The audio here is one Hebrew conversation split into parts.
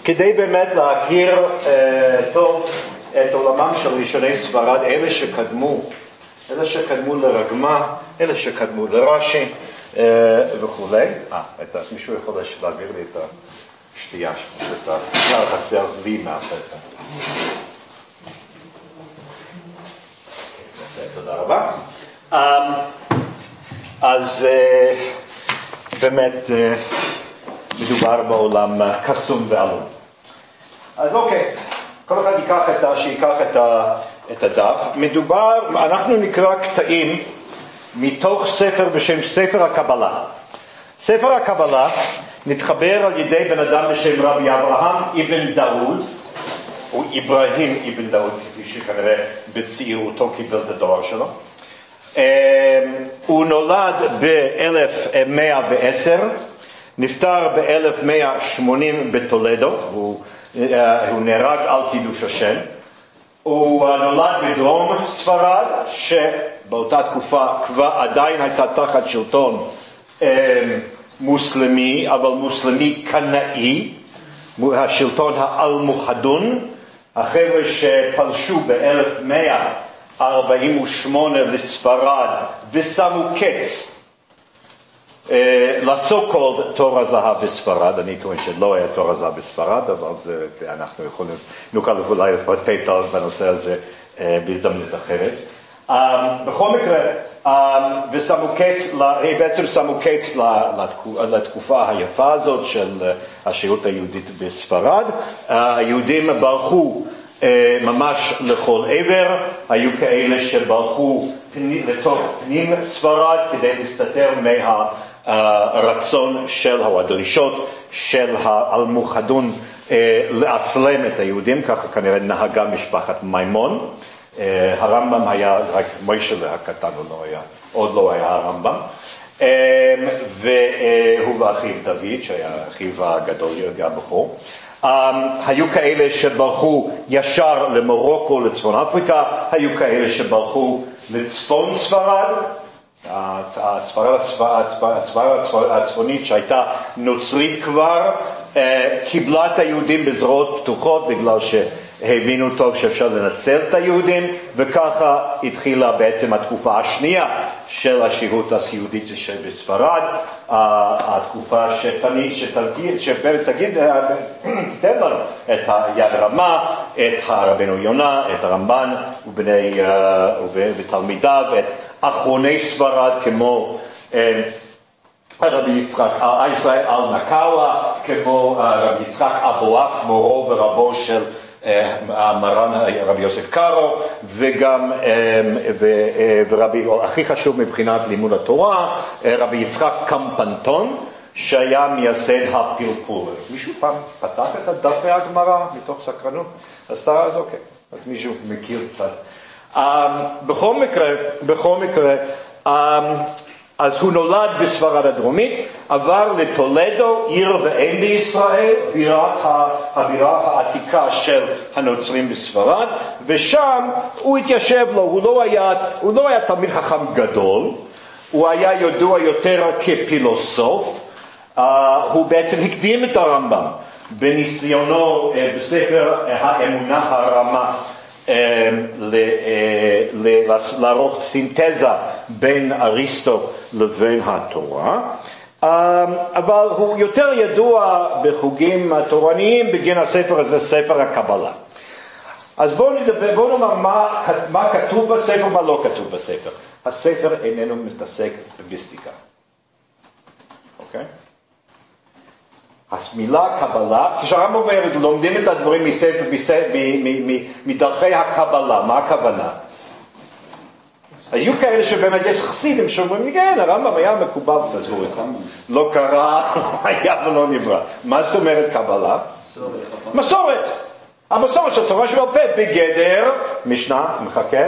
כדי באמת להכיר טוב את עולמם של ראשוני ספרד, אלה שקדמו לרגמה, אלה שקדמו לרש"י וכו'. מישהו יכול להעביר לי את השתייה, את החסר לי מהפתע. תודה רבה. אז באמת מדובר בעולם קסום ועלום. אז אוקיי, כל אחד שיקח את הדף. אנחנו נקרא קטעים מתוך ספר בשם ספר הקבלה. ספר הקבלה נתחבר על ידי בן אדם בשם רבי אברהם אבן דאוד, או אברהים אבן דאוד, כפי שכנראה בצעירותו קיבל את התואר שלו. הוא נולד ב-1110, נפטר ב-1180 בטולדו, הוא נהרג על קידוש השם. הוא נולד בדרום ספרד, שבאותה תקופה כבר עדיין הייתה תחת שלטון מוסלמי, אבל מוסלמי קנאי, השלטון האלמוחדון. החבר'ה שפלשו ב-1148 לספרד ונשמו קץ לסו-קולד תור הזהב בספרד. אני טוען שלא היה תור הזהב בספרד, אבל אנחנו נוכל אולי לפרט בנושא הזה בהזדמנות אחרת. בכל מקרה, בעצם שמו קץ לתקופה היפה הזאת של השהות היהודית בספרד. היהודים ברחו ממש לכל עבר, היו כאלה שברחו לתוך פנים ספרד כדי להסתתר מהרצון או הדרישות של האלמוחדון לאסלם את היהודים, ככה כנראה נהגה משפחת מימון. הרמב"ם היה רק מוישלה הקטן, עוד לא היה הרמב"ם, והוא ואחיו דוד, שהיה אחיו הגדול הבכור. היו כאלה שברחו ישר למרוקו, לצפון אפריקה, היו כאלה שברחו לצפון ספרד, הספרד הצפונית שהייתה נוצרית כבר, קיבלה את היהודים בזרועות פתוחות בגלל שהבינו טוב שאפשר לנצל את היהודים, וככה התחילה בעצם התקופה השנייה של השהות היהודית בספרד, התקופה תיתן לנו את היד רמה, את הרבנו יונה, את הרמב"ן ותלמידיו, את אחרוני ספרד כמו רבי יצחק ישראל אל-נקאווה, כמו רבי יצחק אבואף, מורו ורבו של מרן רבי יוסף קארו, וגם ורבי, הכי חשוב מבחינת לימוד התורה, רבי יצחק קמפנטון, שהיה מייסד הפלפול. מישהו פעם פתח את הדפי הגמרא מתוך סקרנות? אז אוקיי, אז מישהו מכיר קצת. בכל מקרה, אז הוא נולד בספרד הדרומית, עבר לטולדו, עיר ואם בישראל, הבירה העתיקה של הנוצרים בספרד, ושם הוא התיישב לו. הוא לא היה תלמיד חכם גדול, הוא היה ידוע יותר כפילוסוף. הוא בעצם הקדים את הרמב"ם בניסיונו בספר האמונה הרמה לערוך סינתזה בין אריסטו לבין התורה, אבל הוא יותר ידוע בחוגים התורניים בגין הספר הזה, ספר הקבלה. אז בואו נאמר מה כתוב בספר ומה לא כתוב בספר. הספר איננו מתעסק במיסטיקה, אוקיי? המילה קבלה, כשהרמב"ם אומר, לומדים את הדברים מדרכי הקבלה, מה הכוונה? היו כאלה שבאמת יש חסידים שאומרים, כן, הרמב"ם היה מקובל, תעזבו את זה, לא קרה, היה ולא נברא. מה זאת אומרת קבלה? מסורת. המסורת של תורה שבעל פה בגדר, משנה, מחכה,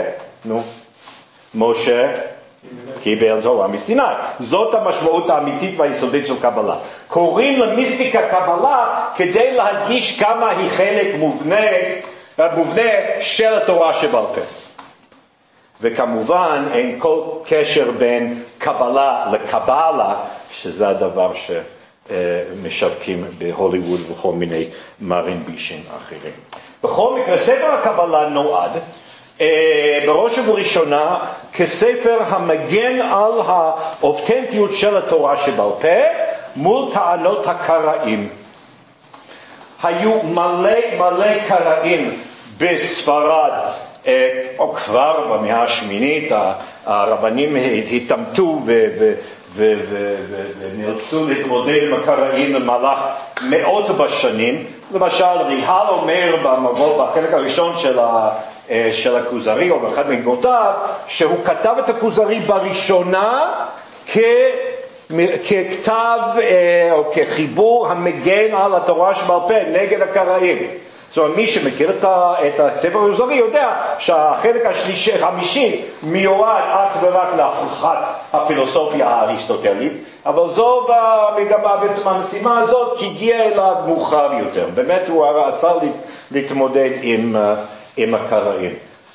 משה קיבל תורה מסיני. זאת המשמעות האמיתית והיסודית של קבלה. קוראים למיסטיקה קבלה כדי להדגיש כמה היא חלק מובנה של התורה שבעל פה. וכמובן אין כל קשר בין קבלה לקבלה, שזה הדבר משווקים בהוליווד וכל מיני מרין בישים אחרים. בכל מקרה, ספר הקבלה נועד בראש ובראשונה כספר המגן על האותנטיות של התורה שבעל פה מול טענות הקראים. היו מלא קראים בספרד, או כבר במאה השמינית הרבנים התעמתו ונרצו להתמודד עם הקראים במהלך מאות בשנים. למשל, ריהל אומר במבוא בחלק הראשון של הכוזרי, או באחד מגבותיו, שהוא כתב את הכוזרי בראשונה ככתב או כחיבור המגן על התורה שבעל פה נגד הקראים. זאת אומרת, מי שמכיר את הספר הכוזרי יודע שהחלק החמישי מיועד אך ורק להוכחת הפילוסופיה האריסטוטלית, אבל זו בעצם המשימה הזאת הגיעה אליו מאוחר יותר. באמת הוא רצה להתמודד עם הקראים.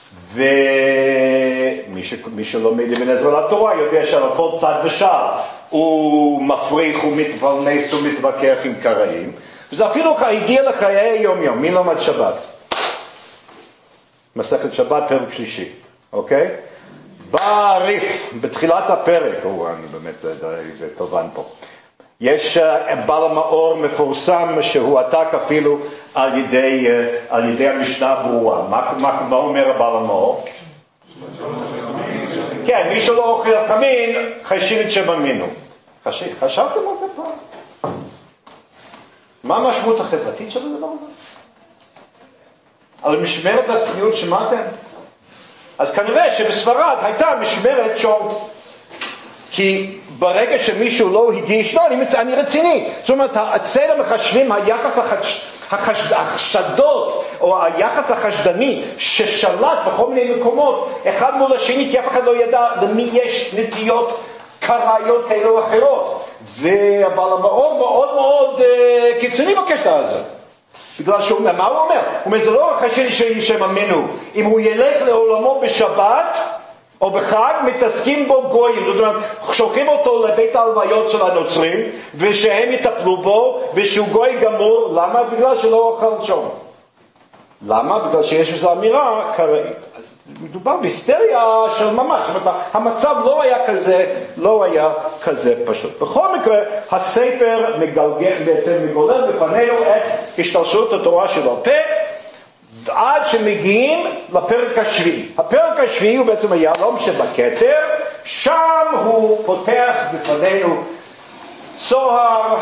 ומי שלומד אבן עזרא לתורה יודע שעל כל צד ושער הוא מפריך ומתפלמס ומתווכח עם קראים. וזה אפילו הגיע לחיי היום-יום. מי לומד שבת? מסכת שבת פרק שלישי, אוקיי? בא הריף בתחילת הפרק, אני באמת זה טובן פה. יש בעל המאור מפורסם שהוא עתק אפילו על ידי המשנה הברורה. מה אומר בעל המאור? כן, מי שלא אוכל חמין, חשים את שבמינו. חשבתם על זה פעם? מה המשמעות החברתית של הדבר הזה? על משמרת הצניעות שמעתם? אז כנראה שבספרד הייתה משמרת שולט. כי ברגע שמישהו לא הגיש, אני רציני. זאת אומרת, אצל המחשבים, היחס החשדות, או היחס החשדני, ששלט בכל מיני מקומות, אחד מול השני, כי אף אחד לא ידע למי יש נטיות קראיות כאלה או אחרות. והבעל המאור מאוד מאוד קיצוני בקטע הזה. בגלל שהוא אומר, מה הוא אומר? הוא אומר, זה לא רק השני שמאמינו. אם הוא ילך לעולמו בשבת, או בחג, מתעסקים בו גויים. זאת אומרת, שולחים אותו לבית ההלוויות של הנוצרים, ושהם יטפלו בו, ושהוא גוי גמור. למה? בגלל שלא אוכל שום. למה? בגלל שיש בזה אמירה קראית. אז מדובר בהיסטריה של ממש. זאת אומרת, המצב לא היה כזה פשוט. בכל מקרה, הספר מגולל בפנינו את השתלשלות התורה שבעל פה, עד שמגיעים לפרק השביעי. הפרק השביעי הוא בעצם היהלום שבכתר, שם הוא פותח בפנינו צוהר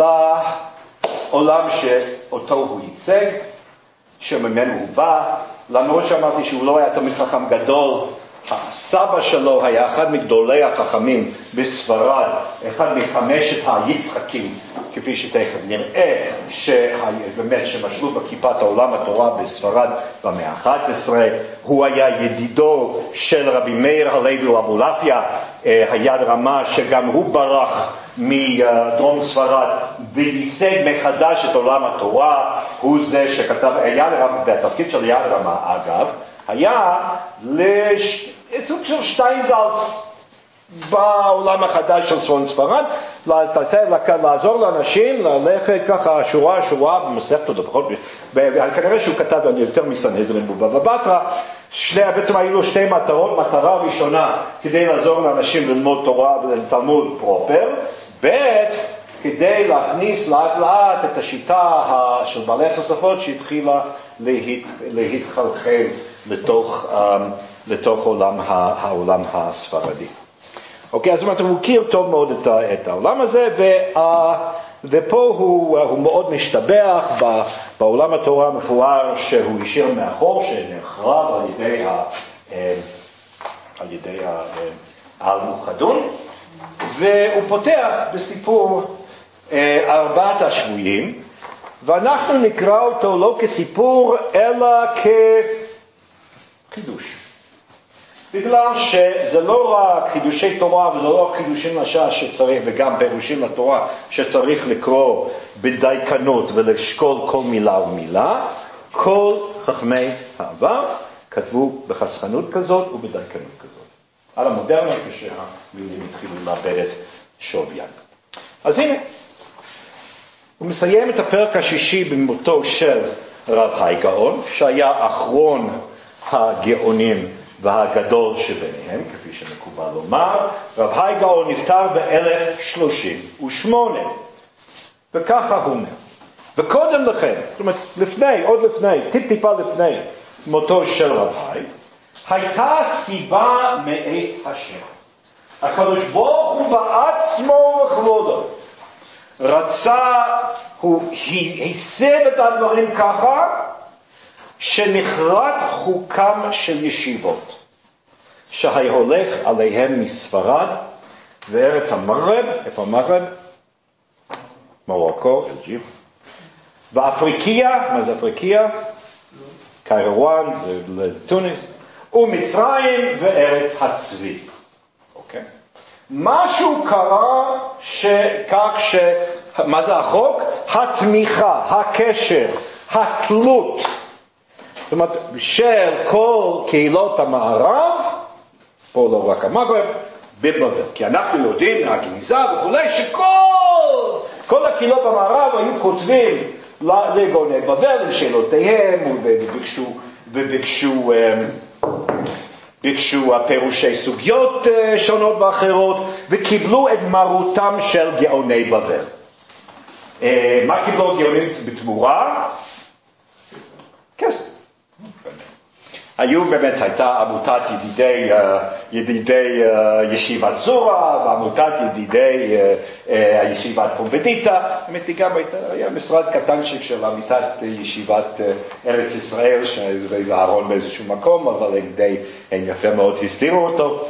לעולם שאותו הוא ייצג, שממנו הוא בא. למרות שאמרתי שהוא לא היה תמיד חכם גדול, הסבא שלו היה אחד מגדולי החכמים בספרד, אחד מחמשת היצחקים, כפי שתכף נראה, שבאמת שמשלו בכיפת העולם התורה בספרד במאה ה-11. הוא היה ידידו של רבי מאיר הלוי ואבולעפיה, היד רמה, שגם הוא ברח מדרום ספרד וייסד מחדש את עולם התורה. הוא זה שכתב, והתפקיד של יד רמה אגב היה סוג של שטיינזלץ בעולם החדש של צפון ספרד, לעזור לאנשים ללכת ככה שורה במסכתות, כנראה שהוא כתב יותר מסנהדרין ובבא בתרא. בעצם היו לו שתי מטרות. מטרה ראשונה כדי לעזור לאנשים ללמוד תורה ולתלמוד פרופר, כדי להכניס לאט לאט את השיטה של בעלי התוספות שהתחילה להתחלחל לתוך העולם הספרדי. אוקיי, אז זאת אומרת, הוא מכיר טוב מאוד את העולם הזה, ופה הוא מאוד משתבח בעולם התורה המפואר שהוא השאיר מאחור, שנחרב על ידי האלמוכדון, והוא פותח בסיפור ארבעת השבויים, ואנחנו נקרא אותו לא כסיפור אלא כחידוש. בגלל שזה לא רק חידושי תורה וזה לא רק חידושים לשעה שצריך, וגם פירושים לתורה שצריך לקרוא בדייקנות ולשקול כל מילה ומילה. כל חכמי העבר כתבו בחסכנות כזאת ובדייקנות כזאת. על המודרנה כשהמילים התחילו לאבד את שוויין. אז הנה, הוא מסיים את הפרק השישי במותו של רב חי גאון, שהיה אחרון הגאונים והגדול שביניהם, כפי שמקובל לומר. רב חי גאון נפטר ב-1038, וככה הוא אומר. וקודם לכן, זאת אומרת, עוד לפני, טיפה לפני מותו של רב חי, הייתה סיבה מאת השם. הקדוש ברוך הוא בעצמו וכבודו הוא היסב את הדברים ככה, שנחרט חוקם של ישיבות, שההולך עליהם מספרד וארץ המגרב, איפה המגרב? מרוקו, אלג'יר, ואפריקיה, מה זה אפריקיה? קיירוואן, זה טוניס, ומצרים וארץ הצבי. אוקיי? משהו קרה מה זה החוק? התמיכה, הקשר, התלות, זאת אומרת, של כל קהילות המערב, פה לא רק המגרב, בבבל. כי אנחנו יודעים מהגניזה וכולי שכל הקהילות במערב היו כותבים לגאוני בבל עם שאלותיהם, וביקשו פירושי סוגיות שונות ואחרות, וקיבלו את מרותם של גאוני בבל. מה קיבלו גאונים בתמורה? כסף. הייתה עמותת ידידי ישיבת זורה, ועמותת ידידי ישיבת פומבדיטה. גם היה משרד קטנצ'יק של עמותת ישיבת ארץ ישראל, שזה ארון באיזשהו מקום, אבל הם יפה מאוד הסתירו אותו.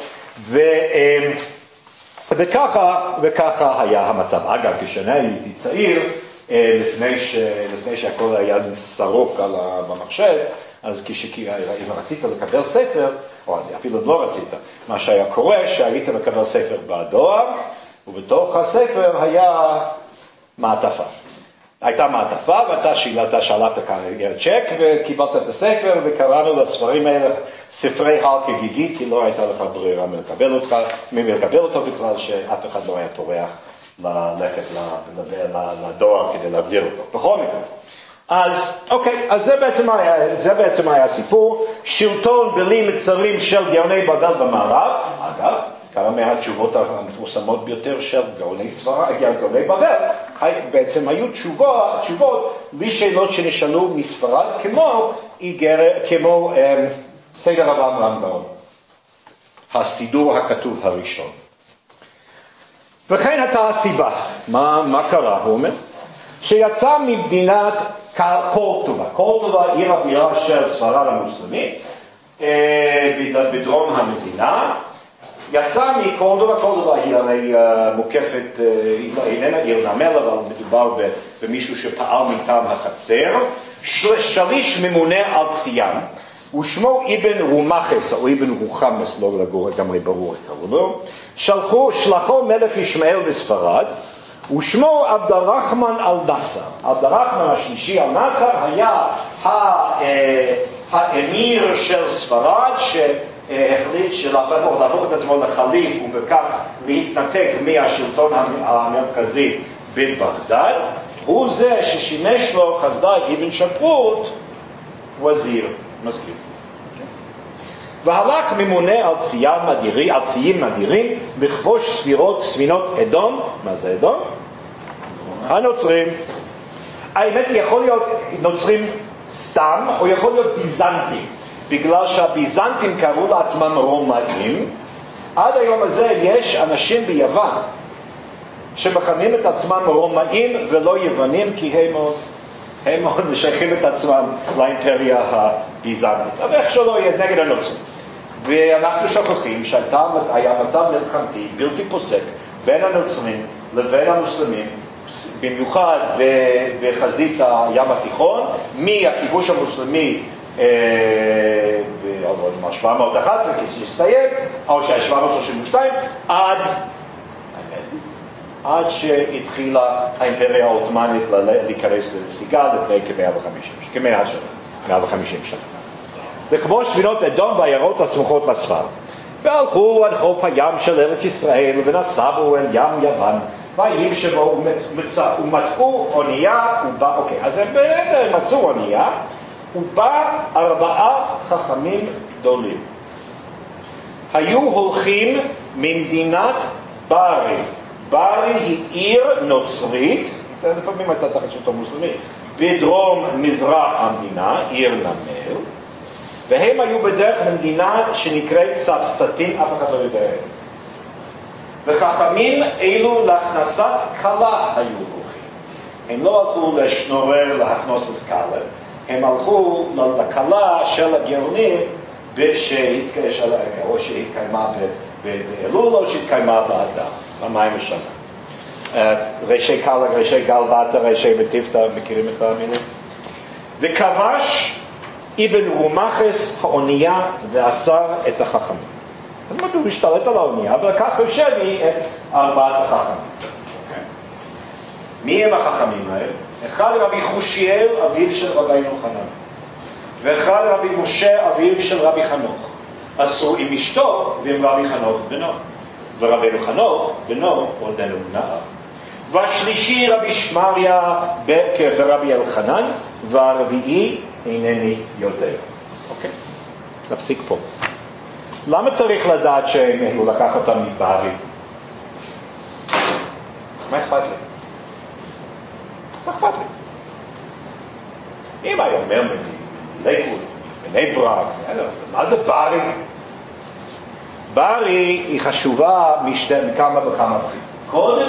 וככה היה המצב. אגב, כשאני הייתי צעיר, לפני שהכל היה סרוק במחשב, אז אם רצית לקבל ספר, או אפילו לא רצית, מה שהיה קורה, שהיית מקבל ספר בדואר, ובתוך הספר היה מעטפה. הייתה מעטפה, ואתה שלחת צ'ק, וקיבלת את הספר, וקראנו לספרים האלה ספרי הר כגיגי, כי לא הייתה לך ברירה מלקבל אותו בכלל, שאף אחד לא היה טורח ללכת לדואר כדי להחזיר אותו. בכל מקרה. אז זה בעצם היה הסיפור. שלטון בלי מצרים של גאוני בבל במערב. אגב, כמה מהתשובות המפורסמות ביותר של גאוני בבל בעצם היו תשובות לשאלות שנשאלו מספרד, כמו סדר הרמב"ם, הסידור הכתוב הראשון. וכן הייתה הסיבה. מה קרה? הוא אומר שיצא ממדינת קורטובה. קורטובה עיר הבירה של ספרד המוסלמית בדרום המדינה. יצא מקורטובה. קורטובה היא הרי מוקפת, איננה עיר נמל, אבל מדובר במישהו שפעל מטעם החצר. שליש ממונה על ציין, ושמו אבן רומחס או אבן רוחמס, לא לגמרי ברור קראו לו. שלחו מלך ישמעאל בספרד, ושמו עבד הרחמן אל נסר. עבד הרחמן השלישי אל נסר היה האמיר של ספרד, שהחליט להפוך את עצמו לחליף ובכך להתנתק מהשלטון המרכזי בבגדד. הוא זה ששימש לו חסדאי אבן שפרוט וזיר, מזכיר. והלך ממונה על ציים אדירים לכבוש ספינות אדום. מה זה אדום? הנוצרים. האמת יכול להיות נוצרים סתם, או יכול להיות ביזנטים, בגלל שהביזנטים קראו לעצמם רומאים. עד היום הזה יש אנשים ביוון שמכנים את עצמם רומאים ולא יוונים, כי הם מאוד משייכים את עצמם לאימפריה הביזנטית. אבל איך שלא יהיה נגד הנוצרים. ואנחנו שוכחים שהיה מצב מלחמתי בלתי פוסק בין הנוצרים לבין המוסלמים, במיוחד בחזית הים התיכון, מהכיבוש המוסלמי ב-711 כשהסתיים, או 732, עד שהתחילה האימפריה העות'מאנית להיכנס לנסיגה לפני כ-150 שנה. לכבוש ספינות אדום בעיירות הסמוכות לספר. והלכו עד חוף הים של ארץ ישראל, ונסבו אל ים יוון, וימשבו ומצאו אונייה ובא, אוקיי, אז הם מצאו אונייה ובא 4 חכמים גדולים. היו הולכים ממדינת ברי. ברי היא עיר נוצרית, לפעמים הייתה תחת שלטון מוסלמי, בדרום מזרח המדינה, עיר נמל, והם היו בדרך למדינה שנקראת ספסטים, אף אחד לא יודע. וחכמים אלו להכנסת קלה היו הולכים. הם לא הלכו לשנורר להכנוס קלה, הם הלכו לקלה של הגאונים או שהתקיימה באלול או שהתקיימה באדר, במים השנה. ראשי קלה, ראשי גלבטה, ראשי בטיפתא, מכירים את המילים? וכבש אבן רומחס האונייה ואסר את החכמים. אז מה הוא השתלט על האונייה ולקח בשבי את 4 החכמים. מי הם החכמים האלה? אחד רבי חושיאל, אביו של רבינו חנן, ואחד רבי משה, אביו של רבי חנוך. עשו עם אשתו ועם רבי חנוך בנו, ורבינו חנוך בנו עודנו נער. והשלישי רבי שמריה ורבי אלחנן, והרביעי אינני יודע. אוקיי? נפסיק פה. למה צריך לדעת שהוא לקח אותם מברי? מה אכפת לי? מה אכפת לי? אם היה אומר מליקוד, בני ברק, מה זה ברי? ברי היא חשובה מכמה וכמה בחינות.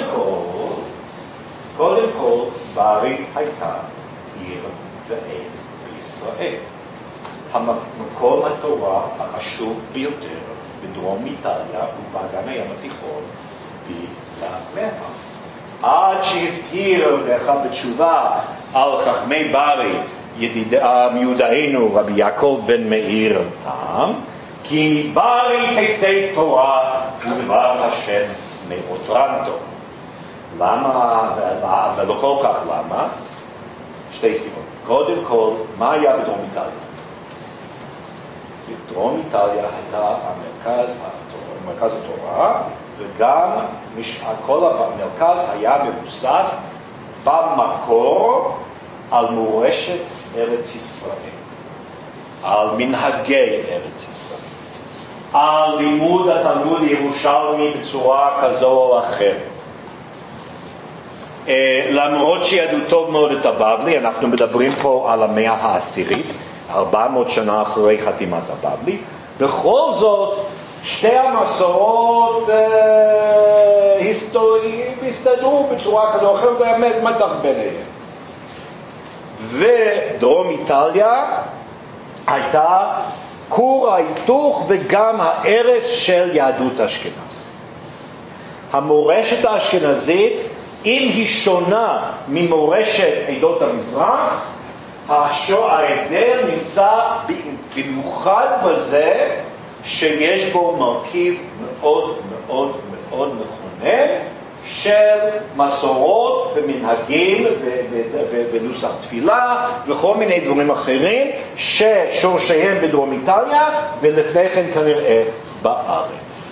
קודם כל, ברי הייתה עיר ואם בישראל. המקום התורה החשוב ביותר בדרום איטליה ובאגן הים התיכון בלמאה. עד שהבהיר לאחד בתשובה על חכמי ברי מיודענו רבי יעקב בן מאיר טעם, כי ברי תצא תורה ודבר השם מאוטרנטו. למה? ולא כל כך למה? 2 סיבות. קודם כל, מה היה בדרום איטליה? בדרום איטליה הייתה מרכז התורה, וגם כל המרכז היה מבוסס במקור על מורשת ארץ ישראל, על מנהגי ארץ ישראל, על לימוד התלמוד ירושלמי בצורה כזו או אחרת. למרות שידעו טוב מאוד את הבבלי, אנחנו מדברים פה על המאה העשירית, 400 שנה אחרי חתימת הבבלי, בכל זאת שתי המסורות היסטוריים הסתדרו בצורה כזו או אחרת, באמת מתח ביניהם. ודרום איטליה הייתה כור ההיתוך וגם הערש של יהדות אשכנז. המורשת האשכנזית, אם היא שונה ממורשת עדות המזרח, ההבדל נמצא במיוחד בזה שיש בו מרכיב מאוד מאוד מאוד מכונן של מסורות ומנהגים ונוסח תפילה וכל מיני דברים אחרים ששורשיהם בדרום איטליה ולפני כן כנראה בארץ.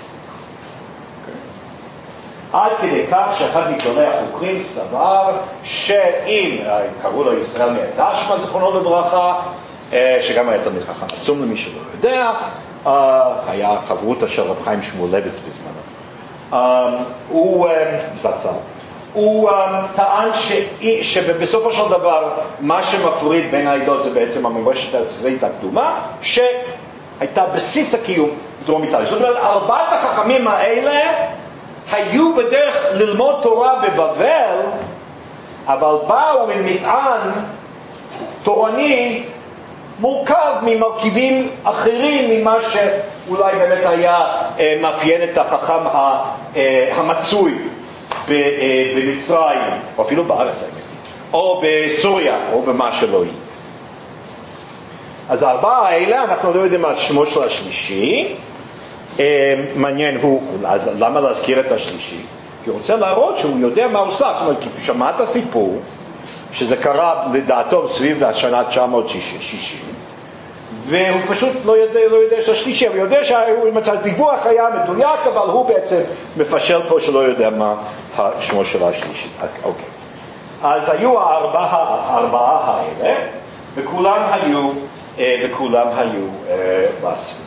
עד כדי כך שאחד מגדולי החוקרים סבר שאם, קראו לו ישראל מהדשמה זכרונו לברכה, שגם היה תלמיד חכם עצום למי שלא יודע, היה חברותא של רב חיים שמואלביץ בזמנו. הוא זצ"ל. הוא טען שבסופו של דבר מה שמפריד בין העדות זה בעצם המורשת הצבאית הקדומה שהייתה בסיס הקיום בדרום איטליה. זאת אומרת, 4 החכמים האלה היו בדרך ללמוד תורה בבבל, אבל באו עם מטען תורני מורכב ממרכיבים אחרים ממה שאולי באמת היה מאפיין את החכם המצוי במצרים, או אפילו בארץ, או בסוריה, או במה שלא יהיה. אז 4 האלה, אנחנו לא יודעים על שמו של השלישי, מעניין הוא, אז למה להזכיר את השלישי? כי הוא רוצה להראות שהוא יודע מה הוא עושה, זאת אומרת, כי שמעת סיפור, שזה קרה לדעתו סביב השנה 960, והוא פשוט לא יודע שהשלישי, אבל יודע שהדיווח היה מדויק, אבל הוא בעצם מפשל פה שלא יודע מה שמו של השלישי. אוקיי. אז היו הארבעה האלה, וכולם היו בספים.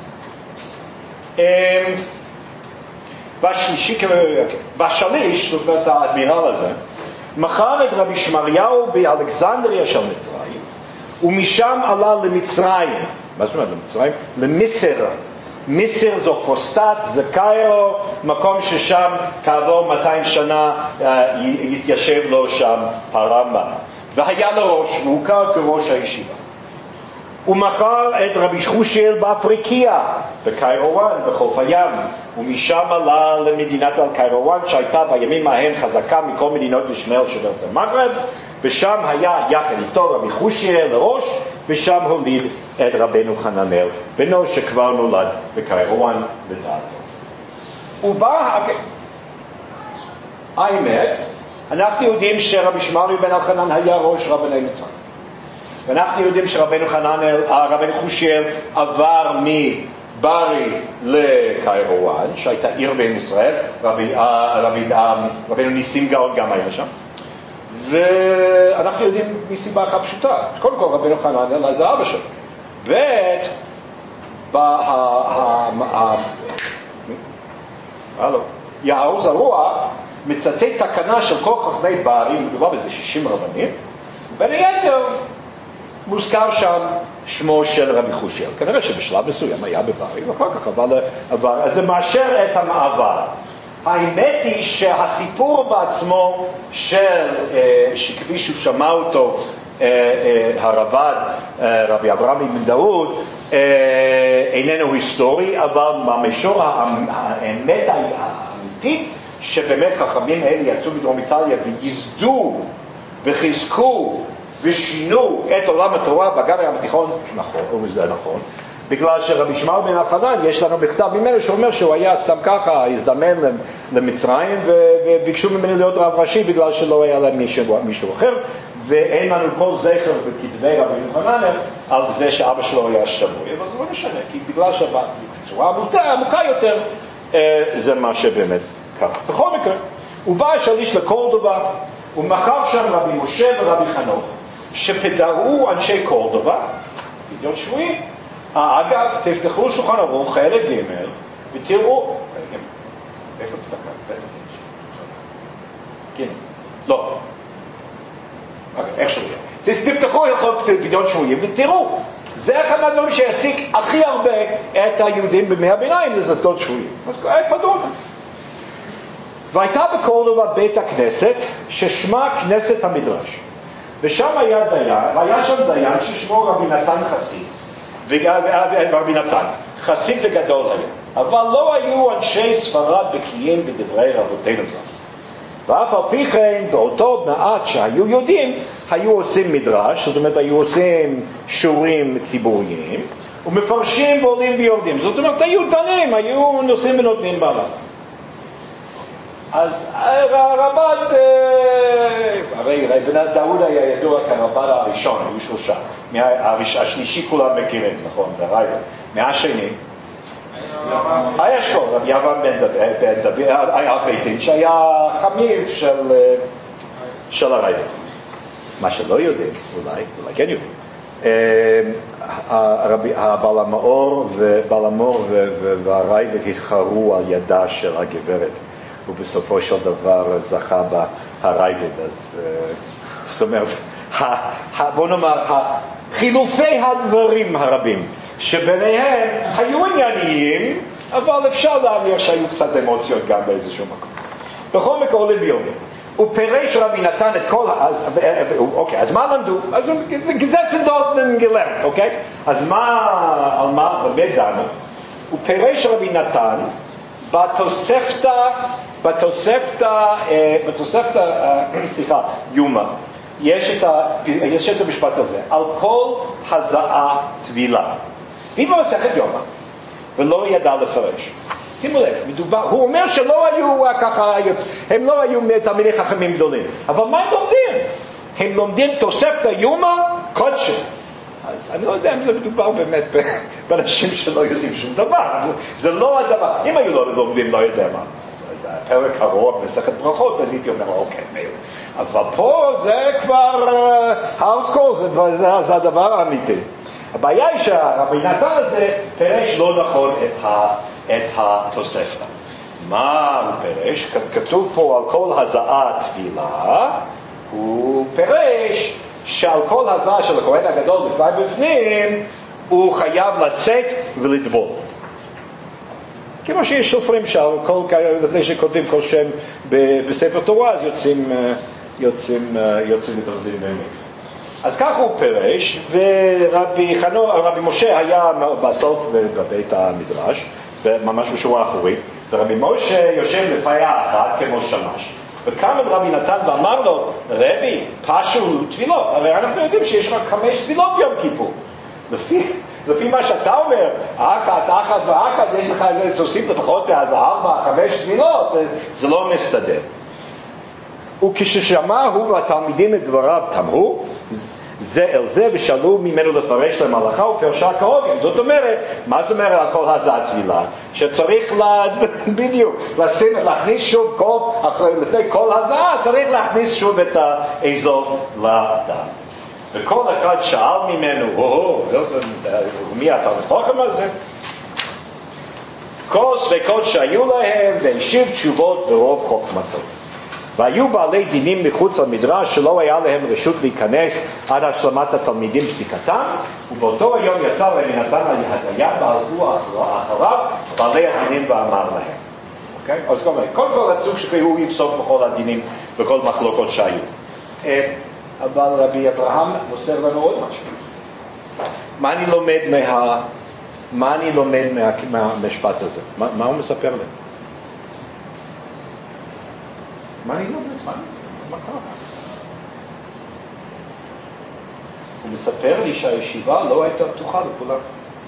והשליש, זאת אומרת האדמירל הזה, מכר את רבי שמריהו באלכסנדריה של מצרים, ומשם עלה למצרים. מה זאת אומרת למצרים? למיסר. מיסר זו פוסטט, זה קיירו, מקום ששם כעבור 200 שנה יתיישב לו שם הרמב"ם. והיה לו ראש, והוא הוכר כראש הישיבה. הוא מכר את רבי חושיאל באפריקיה, בקיירואן, בחוף הים, ומשם עלה למדינת קיירואן, שהייתה בימים ההם חזקה מכל מדינות ישמעאל שבארץ המגרב, ושם היה יחד איתו רבי חושיאל לראש, ושם הוליד את רבנו חננאל, בנו שכבר נולד בקיירואן לדעתו. האמת, אנחנו יודעים שרבי שמריהו בן אלחנן היה ראש רבני מצרים. ואנחנו יודעים שרבנו חושיאל עבר מברי לקיירואן, שהייתה עיר בין ישראל, רבנו ניסים גאון גם היה שם. ואנחנו יודעים מסיבה אחת פשוטה. קודם כל רבנו חננאל זה אבא שלו. יערו זרוע מצטט תקנה של כל חכמי ברי, מדובר בזה 60 רבנים, בין היתר מוזכר שם שמו של רבי חושיאל. כנראה שבשלב מסוים היה בברי, ואחר כך עבר, אז זה מאשר את המעבר. האמת היא שהסיפור בעצמו שכפי שהוא שמע אותו הרב"ד, רבי אברהם בן דאוד, איננו היסטורי, אבל במישור האמת האמיתית, שבאמת חכמים האלה יצאו מדרום איטליה וייסדו וחיזקו ושינו את עולם התורה באגן הים התיכון, נכון, וזה נכון, בגלל שרבי שמריהו בן אלחנן, יש לנו בכתב ממנו שאומר שהוא היה סתם ככה, הזדמן למצרים, וביקשו ממנו להיות רב ראשי בגלל שלא היה להם מישהו אחר, ואין לנו כל זכר בכתבי רבי חננאל על זה שאבא שלו היה שבוי, אבל זה לא משנה, כי בגלל שבצורה עמוקה יותר, זה מה שבאמת קרה. בכל מקרה, הוא בא השליש לקורדובה, הוא מכר שם רבי משה ורבי חנוך, שפדרו אנשי קורדובה, פדיון שבויים. אגב, תפתחו שולחן ערוך, חלק ג' ותראו, איפה צדקה? כן, לא. איך שלא יהיה. תפתחו הלכות פדיון שבויים ותראו, זה אחד מהדברים שיעסיק הכי הרבה את היהודים בימי הביניים לזלטות שבויים. אז פדרו. והייתה בקורדובה בית הכנסת ששמה כנסת המדרש. ושם היה דיין, והיה שם דיין ששמו רבי נתן חסיד. ורבי נתן, חסיד וגדול היה. אבל לא היו אנשי ספרד בקיאים בדברי רבותינו ז"ל. ואף על פי כן, באותו מעט שהיו יודעים, היו עושים מדרש, זאת אומרת, היו עושים שיעורים ציבוריים, ומפרשים ועולים ויורדים. זאת אומרת, היו דנים, היו נושאים ונותנים בעלה. אז הרב"ד, הרי בן דאוד היה ידוע כרב"ד הראשון, היו שלושה. השלישי כולם מכירים, נכון, הרייבד. מהשני, היה שלו, רבי אברהם בן דוד, היה ביתין שהיה חמיב של הרייבד. מה שלא יודעים, אולי כן יודעים. בעל המאור והרייבד התחרו על ידה של הגברת. ובסופו של דבר זכה בה הרייבד. אז זאת אומרת, בוא נאמר, חילופי הדברים הרבים שביניהם היו ענייניים, אבל אפשר להניח שהיו קצת אמוציות גם באיזשהו מקום. בכל מקרה עולים ביומים. הוא פירש רבי נתן את כל, אוקיי, אז מה למדו? אז גזצן דורטן גלרט, אוקיי? אז על מה באמת דנו? הוא פירש רבי נתן בתוספתא, יומא, יש את המשפט הזה, על כל הזעה טבילה. היא במסכת יומא, ולא ידע לפרש. שימו לב, הוא אומר שלא היו ככה, הם לא היו תלמידי חכמים גדולים, אבל מה הם לומדים? הם לומדים תוספתא יומא קודשא. אז אני לא יודע אם זה מדובר באמת באנשים שלא יודעים שום דבר. זה לא הדבר. אם היו לא לומדים, לא יודע מה. פרק ארוך במסכת ברכות, אז הייתי אומר, אוקיי, מילא. אבל פה זה כבר הארדקור, זה הדבר האמיתי. הבעיה היא שהרבי נתן הזה פירש לא נכון את התוספתא. מה הוא פירש? כתוב פה על כל הזעה תפילה, הוא פירש שעל כל הזעה של הכהן הגדול בפנים, הוא חייב לצאת ולטבול. כמו שיש סופרים שעל כל, לפני שכותבים כל שם בספר תורה, אז יוצאים לטרזים באמת. אז ככה הוא פירש, ורבי משה היה בסוף בבית המדרש, ממש בשורה האחורית, ורבי משה יושב לפיה אחת כמו שמש, וקם את רבי נתן ואמר לו, רבי, פשו תפילות, הרי אנחנו יודעים שיש רק 5 תפילות ביום כיפור. לפי מה שאתה אומר, אחת ואחת, יש לך איזה תוסיף לפחות 4, 5 תפילות, זה לא מסתדר. וכששמע הוא והתלמידים את דבריו תמהו, זה אל זה ושאלו ממנו לפרש למלאכה ופרשה כהוגן. זאת אומרת, מה זאת אומרת על כל הזעת תפילה? שצריך בדיוק להכניס שוב לפני כל הזעת, צריך להכניס שוב את האזור לדם. וכל אחד שאל ממנו, מי אתה לחוכם הזה? כוס וקוד שהיו להם והשיב תשובות ברוב חוכמתו. והיו בעלי דינים מחוץ למדרש שלא היה להם רשות להיכנס עד השלמת התלמידים פסיקתם, ובאותו היום יצא רבי נתן על יד והלכו אחריו בעלי הדינים ואמר להם. אוקיי? אז קודם כל רצו שהוא יפסוק בכל הדינים וכל מחלוקות שהיו. אבל רבי אברהם מוסר לנו עוד משהו. מה אני לומד מהמשפט הזה? מה הוא מספר לי? מה אני לומד? מה קרה? הוא מספר לי שהישיבה לא הייתה פתוחה לכולם.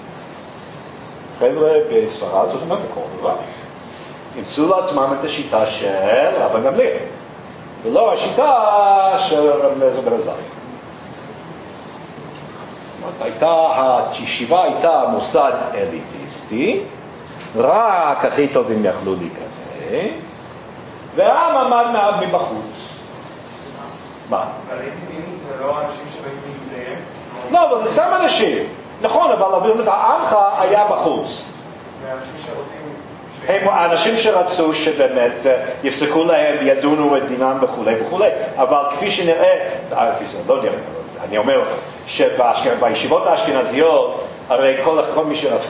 חבר'ה בספרד, זאת אומרת בכל דבר, ימצאו לעצמם את השיטה של רבן גמליאל, ולא השיטה של רבי אליעזר בן עזריה. הישיבה הייתה מוסד אליטיסטי, רק הכי טובים יכלו להיכנס, והעם עמד מבחוץ. מה? זה לא אנשים שבאים מיהודיהם? לא, אבל זה סתם אנשים. נכון, אבל העמך היה בחוץ. הם האנשים שרצו שבאמת יפסקו להם, ידונו את דינם וכו'. אבל כפי שנראה, לא נראה, אני אומר לכם, שבישיבות האשכנזיות, הרי כל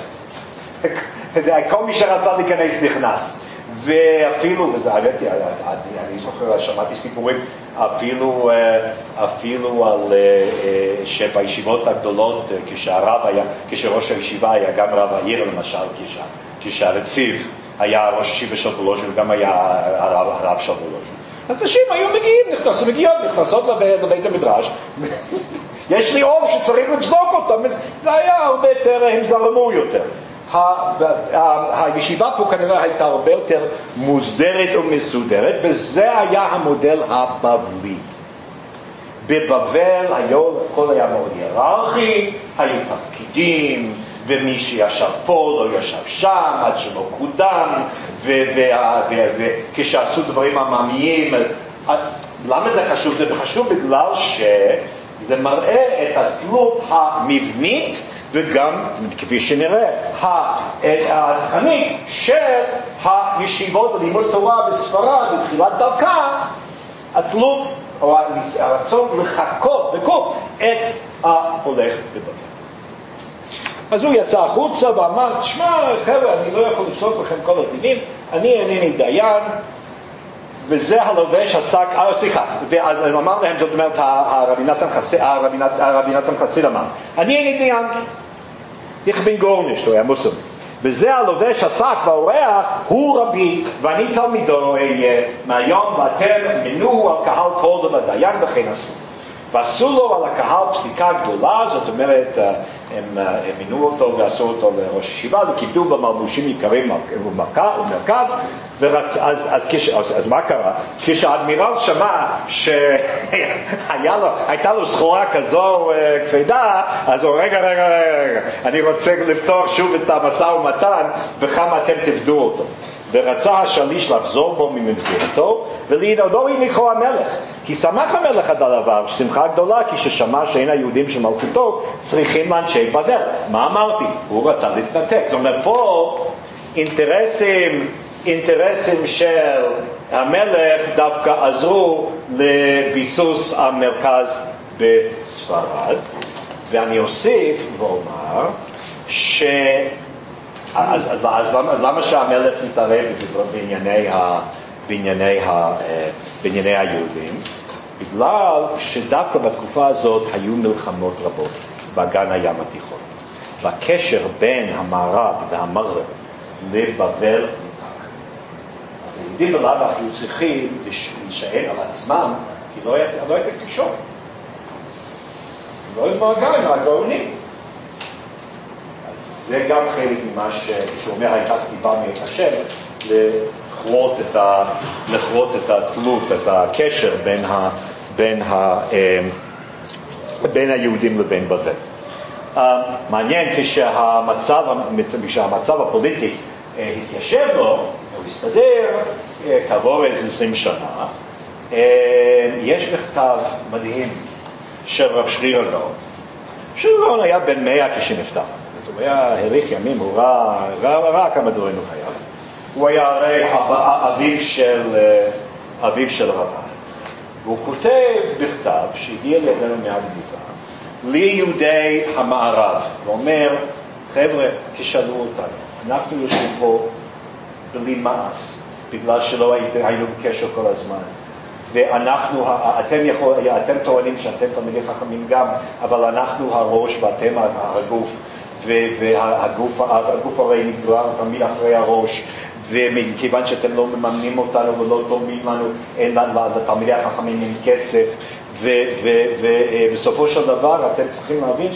מי שרצה להיכנס נכנס. ואפילו, וזה האמת, אני זוכר, שמעתי סיפורים, אפילו על שבישיבות הגדולות, כשראש הישיבה היה גם רב העיר למשל, כשהרציב היה ראש ישיבה של וולוז'ין, וגם היה הרב של וולוז'ין. אז נשים היו נכנסות לבית המדרש, יש לי עוף שצריך לפסוק אותם, זה היה הרבה יותר, הם זרמו יותר. הישיבה פה כנראה הייתה הרבה יותר מוסדרת ומסודרת, וזה היה המודל הבבלי. בבבל הכל היה מאוד היררכי, היו תפקידים, ומי שישב פה לא ישב שם, עד שלא קודם, וכשעשו דברים עממיים, למה זה חשוב? זה חשוב בגלל שזה מראה את התלות המבנית, וגם, כפי שנראה, התכנים של הישיבות ולימוד תורה בספרד בתחילת דרכה, התלות או הרצון לחכות את ההולך בבבל. אז הוא יצא החוצה ואמר, תשמע חבר'ה, אני לא יכול לפסוק לכם כל הדינים, אני אינני דיין, וזה הלובש השק, סליחה, ואז אמר להם, זאת אומרת, הרבי נתן חסיד אמר, אני אינני דיין, ich bin גורנישט, הוא היה מוסלמי, וזה הלובש השק והאורח, הוא רבי, ואני תלמידו אהיה, מהיום ואתם מנוהו על קהל כל ולדיין וכן עשו. ועשו לו על הקהל פסיקה גדולה, זאת אומרת, הם מינו אותו ועשו אותו לראש ישיבה, וכיבדו במלבושים עיקרים ומרכב, אז מה קרה? כשהאדמירל שמע שהייתה לו סחורה כזו כבדה, אז הוא רגע, אני רוצה לפתוח שוב את המשא ומתן, וכמה אתם תפדו אותו. ורצה השליש לחזור בו ממנפייתו, ולעידודו הניחו המלך. כי שמח המלך עד הדבר, שמחה גדולה, כששמע שאין היהודים של מלכותו צריכים לאנשי בבל. מה אמרתי? הוא רצה להתנתק. זאת אומרת, פה אינטרסים של המלך דווקא עזרו לביסוס המרכז בספרד. ואני אוסיף ואומר אז למה שהמלך מתערב בענייני היהודים? בגלל שדווקא בתקופה הזאת היו מלחמות רבות באגן הים התיכון. והקשר בין המערב והמגרב לבבל נותק. היהודים בלב היו צריכים להישען על עצמם, כי לא הייתה תקשורת. לא היו מהגן, מהגאונים. זה גם חלק ממה שאומר הייתה סיבה מאת השם לכרות את התלות, את הקשר בין היהודים לבין בבל. מעניין כשהמצב הפוליטי התיישב לו, הוא הסתדר כעבור 20 שנה, יש מכתב מדהים של רב שריר הגאון. שריר הגאון היה בן 100 כשנפטר. הוא היה הריך ימים, הוא ראה כמה דברים הוא חייב. הוא היה הרי אביו של רבן. והוא כותב בכתב שהגיע לידינו מיד גניזה ליהודי המערב. הוא אומר, חבר'ה, תשאלו אותנו. אנחנו יושבים פה בלי מעש, בגלל שלא היינו בקשר כל הזמן. ואנחנו, אתם טוענים שאתם תלמידי חכמים גם, אבל אנחנו הראש ואתם הגוף. והגוף הרי נגרר תמיד אחרי הראש, ומכיוון שאתם לא מממנים אותנו ולא דומים לנו, אין לתלמידי החכמים עם כסף, ובסופו של דבר אתם צריכים להבין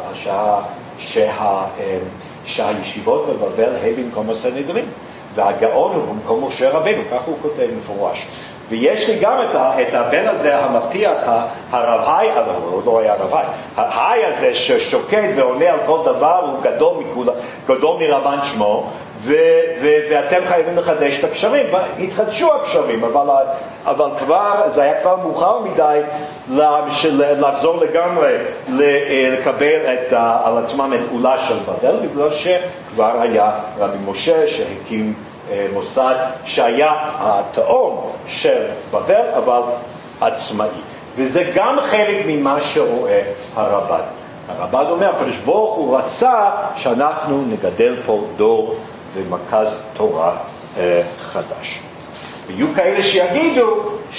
שהישיבות בבבל הם במקום הסנהדרין, והגאון הוא במקום משה רבנו, כך הוא כותב מפורש. ויש לי גם את הבן הזה המבטיח, הרב היי, אבל הוא לא היה הרב היי, ההי הזה ששוקד ועונה על כל דבר, הוא גדול מרבן שמו, ואתם חייבים לחדש את הקשרים. התחדשו הקשרים, אבל זה היה כבר מאוחר מדי לחזור לגמרי, לקבל על עצמם את עולה של בבל, בגלל שכבר היה רבי משה שהקים מוסד שהיה התאום של בבל, אבל עצמאי. וזה גם חלק ממה שרואה הרב"ד. הרב"ד אומר, הקדוש ברוך הוא רצה שאנחנו נגדל פה דור ומרכז תורה חדש. ויהיו כאלה שיגידו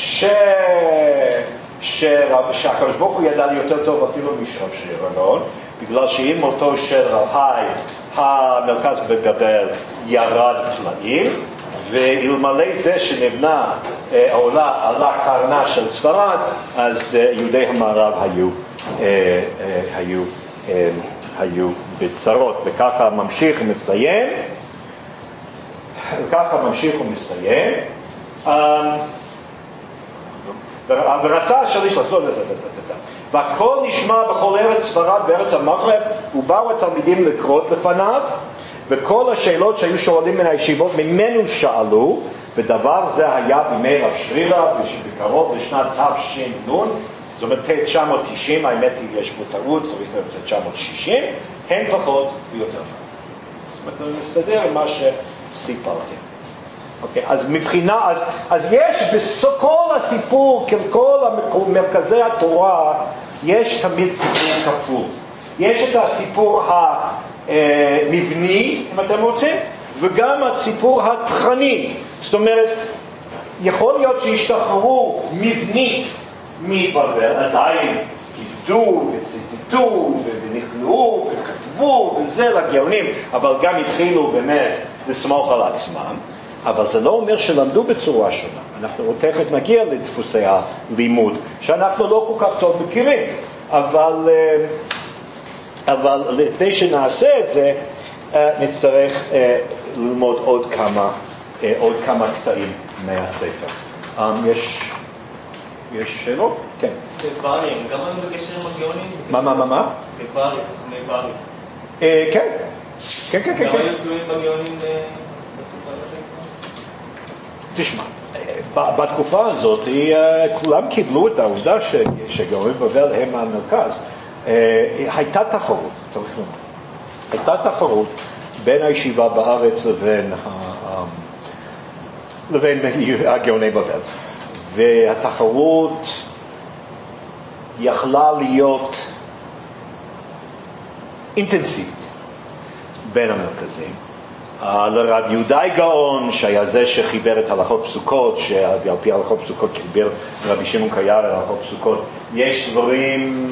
שהקדוש ברוך הוא ידע לי יותר טוב אפילו משרב שריר הגאון, בגלל שעם מותו של רב היי המרכז בבבל ירד פלאים, ואלמלא זה שנבנה עלה קרנה של ספרד, אז יהודי המערב היו בצרות. וככה ממשיך ומסיים. ורצה השליש לחזור, והכל נשמע בכל ארץ ספרד וארץ המגרב, ובאו התלמידים לקרות לפניו, וכל השאלות שהיו שואלים מן הישיבות ממנו שאלו, ודבר זה היה בימי רב שרירא, בקרוב לשנת תש"ן, זאת אומרת 990, האמת היא יש פה טעות, צריך להיות 960, הן פחות ויותר. זאת אומרת, נסתדר עם מה שסיפרתי. אוקיי, אז מבחינה, אז יש בכל הסיפור, כל מרכזי התורה, יש תמיד סיפור כפול. יש את הסיפור המבני, אם אתם רוצים, וגם הסיפור התכני. זאת אומרת, יכול להיות שהשתחררו מבנית מבבל, עדיין כיבדו וציטטו ונכנעו וכתבו וזה לגאונים, אבל גם התחילו באמת לסמוך על עצמם. אבל זה לא אומר שלמדו בצורה שונה. אנחנו תכף נגיע לדפוסי הלימוד, שאנחנו לא כל כך טוב מכירים. אבל לפני שנעשה את זה, נצטרך ללמוד עוד כמה קטעים מהספר. יש שאלות? כן. בברים, גם הם בקשר עם הגאונים? מה? בברים, חכמי ברים. כן. גם היו תלויים בגאונים בתקופה תשמע, בתקופה הזאת כולם קיבלו את העובדה שגאוני בבל הם המרכז. הייתה תחרות, צריך לומר. הייתה תחרות בין הישיבה בארץ לבין גאוני בבל. והתחרות יכלה להיות אינטנסיבית בין המרכזים. לרב יהודאי גאון, שהיה זה שחיבר את הלכות פסוקות, שעל פי הלכות פסוקות חיבר רבי שמעון קאייר הלכות פסוקות, יש דברים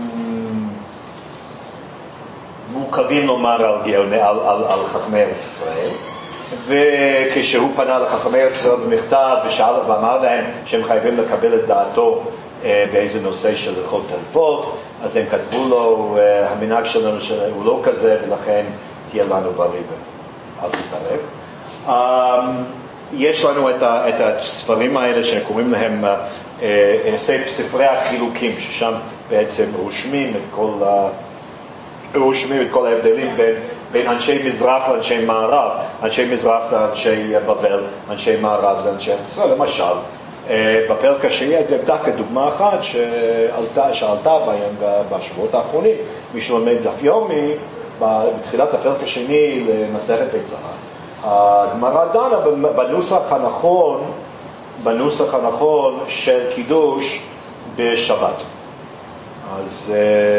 מורכבים לומר על חכמי ארץ ישראל, וכשהוא פנה לחכמי ארץ ישראל במכתב ושאל ואמר להם שהם חייבים לקבל את דעתו באיזה נושא של הלכות טרפות, אז הם כתבו לו, המנהג שלנו הוא לא כזה ולכן תהיה לנו בריבה, אל תתערב. יש לנו את הספרים האלה שקוראים להם ספרי החילוקים, ששם בעצם רושמים את כל ההבדלים בין אנשי מזרח לאנשי מערב, אנשי מזרח לאנשי בבל, אנשי מערב זה אנשי ישראל. למשל, בפרק השני, זה דווקא דוגמה אחת שעלתה בשבועות האחרונים, מי שלומד דף יומי, בתחילת הפרק השני למסכת בית זרע. הגמרא דנה בנוסח הנכון של קידוש בשבת. אז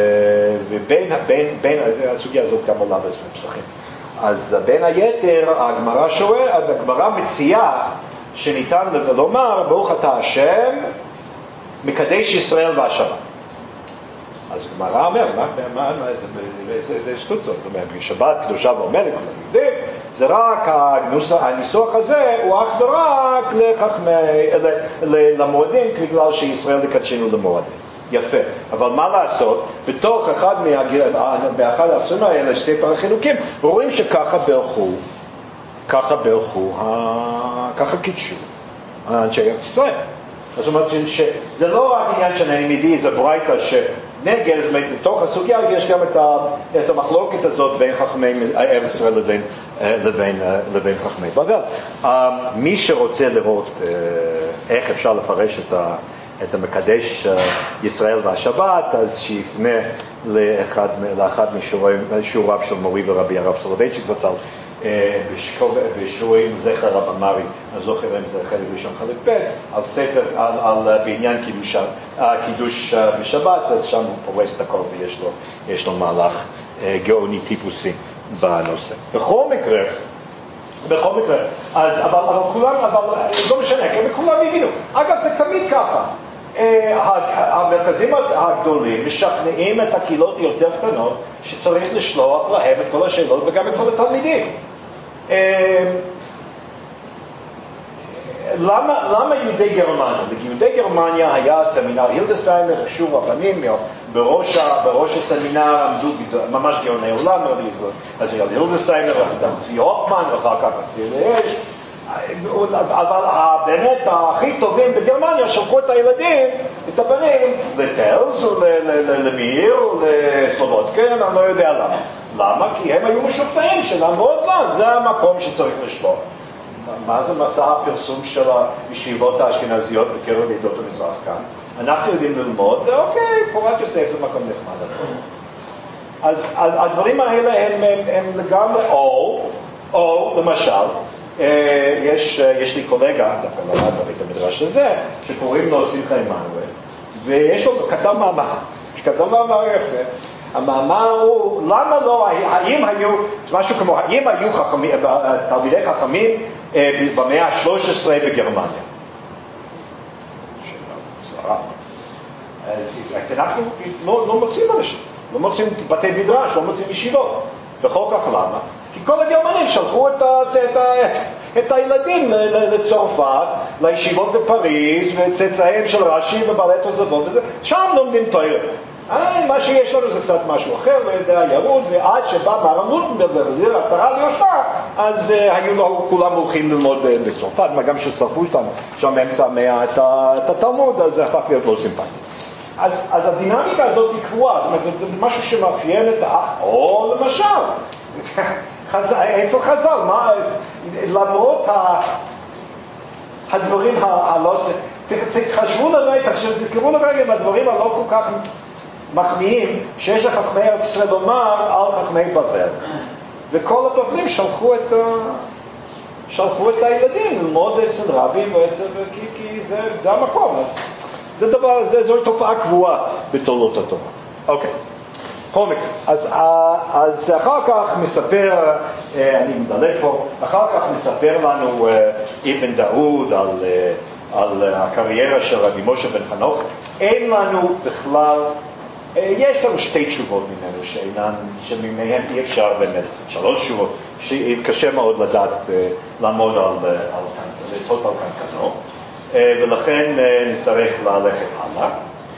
בין הסוגיה הזאת גם עולה בפסחים. אז בין היתר הגמרא מציעה שניתן לומר ברוך אתה השם מקדש ישראל והשבת. אז הגמרא אומר, זה שטות זאת, זאת אומרת, שבת קדושה ועומדת, זה רק הניסוח הזה הוא אך ורק למועדים, בגלל שישראל לקדשנו למועדים. יפה, אבל מה לעשות? בתוך באחד העשורים האלה, ספר החילוקים, רואים שככה ברכו, ככה קידשו אנשי ארץ ישראל. זאת אומרת שזה לא רק עניין שאני מביא איזה ברייתא שנגד, בתוך הסוגיה יש גם את המחלוקת הזאת בין חכמי ארץ ישראל לבין חכמי בבל. מי שרוצה לראות איך אפשר לפרש את המקדש ישראל והשבת, אז שיפנה לאחד משיעוריו של מורי ורבי הרב סולובייצ'יק זצ"ל, בשיעורים זכר רב אמרי, אני זוכר אם זה חלק ראשון חלק ב', על ספר, בעניין קידוש בשבת, אז שם הוא פורס את הכל ויש לו מהלך גאוני טיפוסי בנושא. בכל מקרה, אבל כולם, לא משנה, כי כולם הבינו. אגב, זה תמיד ככה. המרכזים הגדולים משכנעים את הקהילות יותר קטנות שצריך לשלוח להם את כל השאלות וגם את כל התלמידים. למה יהודי גרמניה? ליהודי גרמניה היה סמינר הילדסטיינר, שור רבנים, בראש הסמינר עמדו ממש גאוני עולם, אז היה הילדסטיינר, צי הופמן, ואחר כך אש. אבל באמת הכי טובים בגרמניה שלחו את הילדים, את הבנים, לטלס או למיר או לסלובודקה, אני לא יודע למה. למה? כי הם היו משוכנעים שלמרות זאת, זה המקום שצריך לשלוח. מה זה מסע הפרסום של הישיבות האשכנזיות בקרב עדות המזרח כאן? אנחנו יודעים ללמוד, אוקיי, פורת יוסף זה מקום נחמד. אז הדברים האלה הם לגמרי, או למשל, יש לי קולגה, דווקא לא למד בבית המדרש הזה, שקוראים לו שמחה עמנואל, ויש לו כתב מאמר יפה. המאמר הוא, למה לא, האם היו, משהו כמו, האם היו תלמידי חכמים במאה ה-13 בגרמניה? שאלה, אז אנחנו לא מוצאים אנשים, לא מוצאים בתי מדרש, לא מוצאים ישיבות. וכל כך למה? כי כל הגרמנים שלחו את הילדים לצרפת, לישיבות בפריז, וצאצאיהם של רש"י ובעלי תוספות, שם לומדים תורה. מה שיש לנו זה קצת משהו אחר, לא יודע, ירוד, ועד שבא מהר"ם רוטנברג והחזיר עטרה ליושנה, אז היו לו כולם הולכים ללמוד בצרפת, מה גם ששרפו שם באמצע המאה את התלמוד, אז זה הפך להיות לא סימפטי. אז הדינמיקה הזאת היא קבועה, זאת אומרת, זה משהו שמאפיין את או למשל, אצל חז"ל, למרות הדברים הלא... תחשבו לרגע, תזכרו לרגע עם הדברים הלא כל כך מחמיאים שיש לחכמי ארץ ישראל לומר על חכמי בבל. וכל התוכנים שלחו את הילדים ללמוד אצל רבים כי זה המקום. זו תופעה קבועה בתולדות התורה. אוקיי. כל מקרה. אז אחר כך מספר, אני מדלג פה, אחר כך מספר לנו אבן דאוד על הקריירה של רבי משה בן חנוך. אין לנו בכלל, יש לנו שתי תשובות ממנו שמהם אי אפשר באמת, 3 תשובות, שקשה מאוד לדעת לעמוד לתות על קנקנו, ולכן נצטרך ללכת הלאה.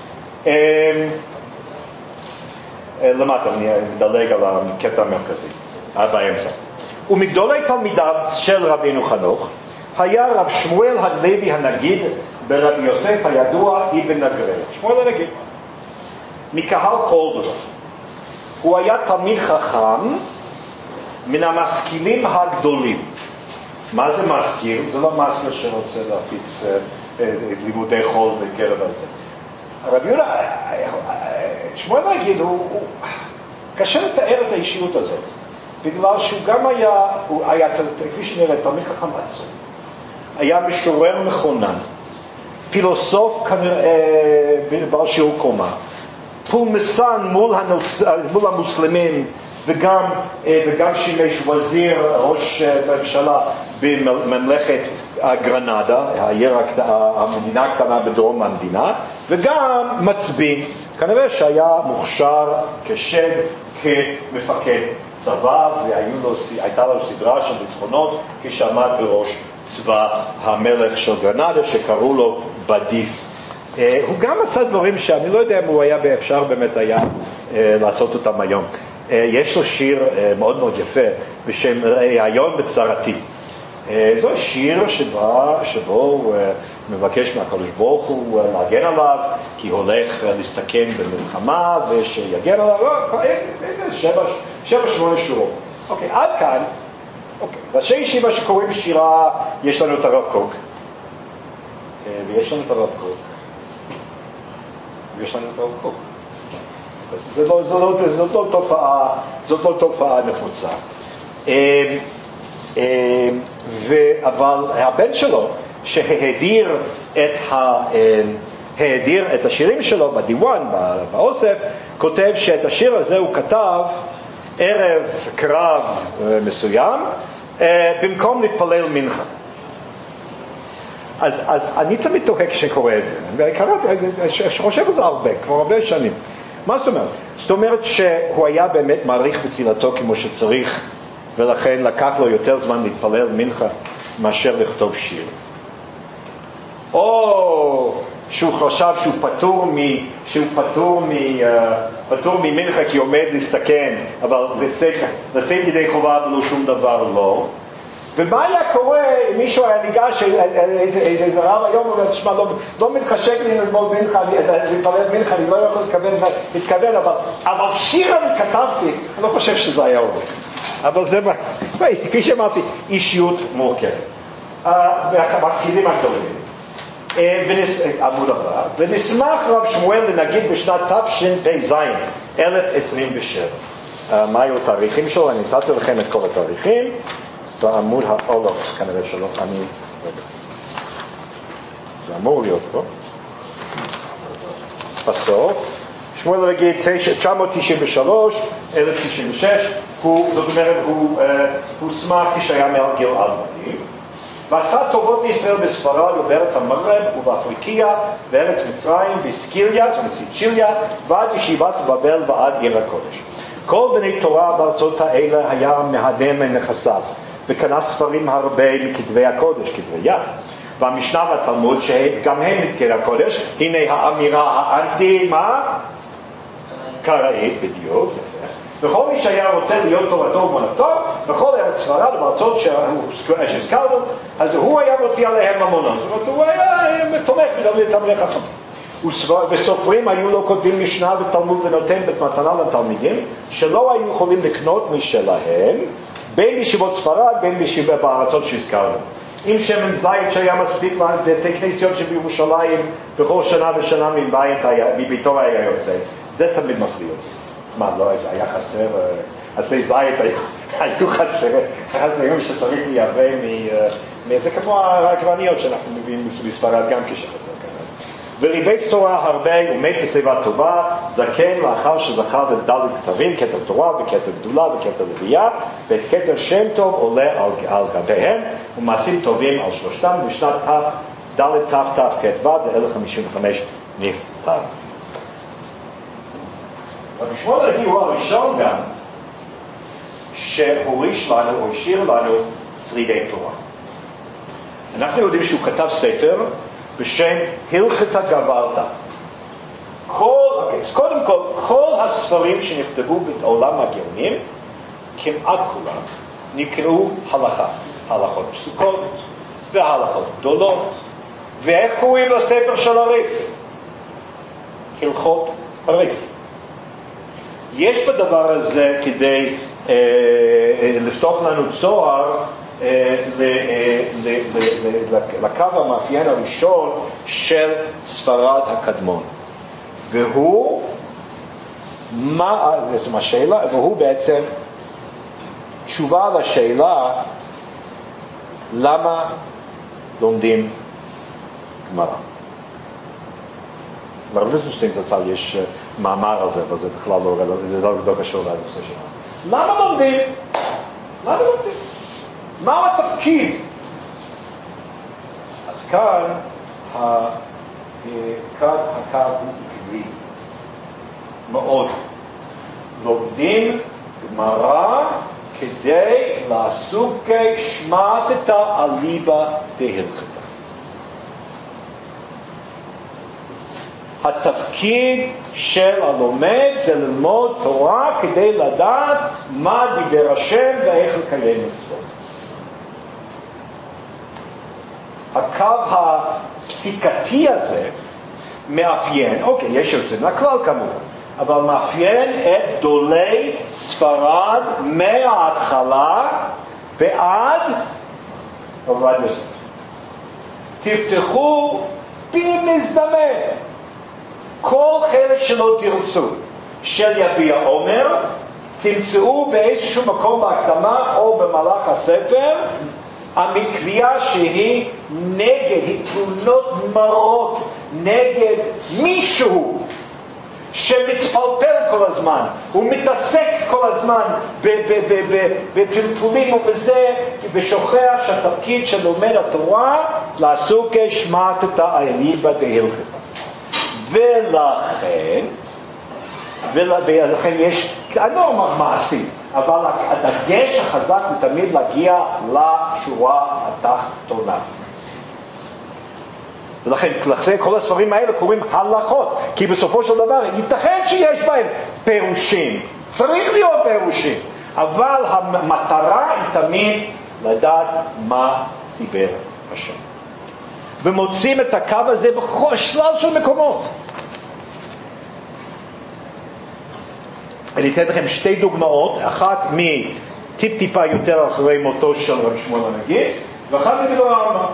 למטה, אני מדלג על הקטע המרכזי, באמצע. ומגדולי תלמידיו של רבינו חנוך, היה רב שמואל הלוי הנגיד ברבי יוסף הידוע אבן נגריה. שמואל הנגיד. מקהל כל דבר. הוא היה תלמיד חכם מן המשכילים הגדולים. מה זה משכיל? זה לא משכיל שרוצה להפיץ לימודי חול בקרב הזה. רבי יהודה, שמואל הנגיד, קשה לתאר את האישיות הזאת. בגלל שהוא גם היה כפי שנראה, תלמיד חכם עצום. היה משורר מכונן, פילוסוף כנראה בעל שיעור קומה, פולמסן מול המוסלמים, וגם שימש וזיר, ראש ממשלה בממלכת גרנדה, המדינה הקטנה בדרום המדינה, וגם מצביא, כנראה שהיה מוכשר כשד, כמפקד צבא, והייתה לו סדרה של ניצחונות כשעמד בראש צבא המלך של גרנדה שקראו לו בדיס. הוא גם עשה דברים שאני לא יודע אם הוא היה אפשר באמת היה לעשות אותם היום. יש לו שיר מאוד מאוד יפה בשם ראיון בצרתי. זו שיר שבו הוא מבקש מהקדוש ברוך הוא להגן עליו, כי הולך להסתכן במלחמה ושיגן עליו. 7-8 שורות. אוקיי, עד כאן. אוקיי, ראשי ישיבה שקוראים שירה, יש לנו את הרב קוק. ויש לנו את הרב קוק. ויש לנו את הרב קוק. זאת לא תופעה נפוצה. אבל הבן שלו, שההדיר את השירים שלו בדיוואן, באוסף, כותב שאת השיר הזה הוא כתב ערב קרב מסוים, במקום להתפלל מנחה. אז אני תמיד תוהה כשקורא את זה, ואני חושב על זה כבר הרבה שנים. מה זאת אומרת? זאת אומרת שהוא היה באמת מעריך בתפילתו כמו שצריך, ולכן לקח לו יותר זמן להתפלל מנחה מאשר לכתוב שיר. או שהוא חשב שהוא פטור ממנחה כי עומד להסתכן, אבל לצאת ידי חובה ולא שום דבר לא. ומה היה קורה אם מישהו היה ניגש, איזה רב היום אומר, תשמע, לא מתחשק לי ללמוד מנחה, להתפלל מנחה, אני לא יכול להתכוון, אבל שיר אני כתבתי, אני לא חושב שזה היה עובד. אבל זה, כפי שאמרתי, אישיות מורכבת. והמשכילים הגדולים. עמוד הבא, ונשמח רב שמואל לנגיד בשנת תשפ"ז 1027. מה היו התאריכים שלו? אני נתתי לכם את כל התאריכים בעמוד האולוף, כנראה שלא, זה אמור להיות פה בסוף. שמואל נגיד 993 1096, זאת אומרת הוא שמח כשהיה מעל גיל 40, ועשה טובות בישראל בספרד ובארץ המגרב ובאפריקיה וארץ מצרים בסקיליה ובסיצ'יליה ועד ישיבת בבל ועד עיר הקודש. כל בני תורה בארצות האלה היה מהדם מנכסיו וקנה ספרים הרבה מכתבי הקודש, כתבי יד, והמשנה והתלמוד שגם הם מכתבי הקודש. הנה האמירה האנטי מה? קראית בדיוק. וכל מי שהיה רוצה להיות תורתו ומונתו, בכל ארץ ספרד ובארצות שהזכרנו, אז הוא היה מוציא עליהם ממונות. זאת אומרת, הוא היה תומך בתלמידי חכמים. וסופרים היו לו כותבים משנה ותלמוד ונותן במתנה לתלמידים, שלא היו יכולים לקנות משלהם, בין בישיבות ספרד, בין בישיבות בארצות שהזכרנו. עם שמן זית שהיה מספיק בתי כנסיות שבירושלים בכל שנה ושנה מביתו היה יוצא. זה תמיד מפליא אותי. מה, לא היה חסר, עצי זית היו חסרים שצריך לייבא זה כמו העגבניות שאנחנו מביאים בספרד גם כשחסר כאן. וריבץ תורה הרבה ומת בשיבה טובה, זקן לאחר שזכר את ד' כתבים, כתר תורה וכתר גדולה וכתר לוויה, ואת כתר שם טוב עולה על גביהם, ומעשים טובים על שלושתם, בשנת ד' ת' זה 1055 נפטר. רבי שמואל הגי הוא הראשון גם שהוריש לנו או השאיר לנו שרידי תורה. אנחנו יודעים שהוא כתב ספר בשם הלכתא גברתא. קודם כל הספרים שנכתבו בעולם הגאונים, כמעט כולם, נקראו הלכה. הלכות פסוקות והלכות גדולות. ואיך קוראים לספר של הריף? הלכות הריף. יש בדבר הזה כדי לפתוח לנו צוהר לקו המאפיין הראשון של ספרד הקדמון, והוא והוא בעצם תשובה לשאלה למה לומדים גמרא. לרב ליכטנשטיין זצ"ל יש מאמר על זה, אבל זה בכלל לא קשור לנושא שלנו. למה לומדים? מה התפקיד? אז כאן הקו הוא עקבי מאוד. לומדים גמרא כדי לעסוקי שמעתתא אליבא דהלכתא. התפקיד של הלומד זה ללמוד תורה כדי לדעת מה דיבר השם ואיך לקיים מצוות. הקו הפסיקתי הזה מאפיין, יש יוצא מהכלל כמובן, אבל מאפיין את גדולי ספרד מההתחלה ועד עובדיה יוסף. תפתחו במזדמן כל חלק שלא תרצו של יביע עומר, תמצאו באיזשהו מקום בהקדמה או במהלך הספר המקביעה שהיא נגד, היא תלונות מרות נגד מישהו שמתפלפל כל הזמן, הוא מתעסק כל הזמן בפלפולים ובזה, ושוכח שהתפקיד של לומד התורה לעסוק שמעתתא אליבא דהלכתא. ולכן יש, אני לא אומר מעשי, אבל הדגש החזק הוא תמיד להגיע לשורה התחתונה. ולכן כל הספרים האלה קוראים הלכות, כי בסופו של דבר ייתכן שיש בהם פירושים, צריך להיות פירושים, אבל המטרה היא תמיד לדעת מה דיבר השם. ומוצאים את הקו הזה בכל שלל של מקומות. אני אתן לכם שתי דוגמאות, אחת טיפה יותר אחרי מותו של רבי שמואל הנגיד, ואחת מדבר הרמב"ם.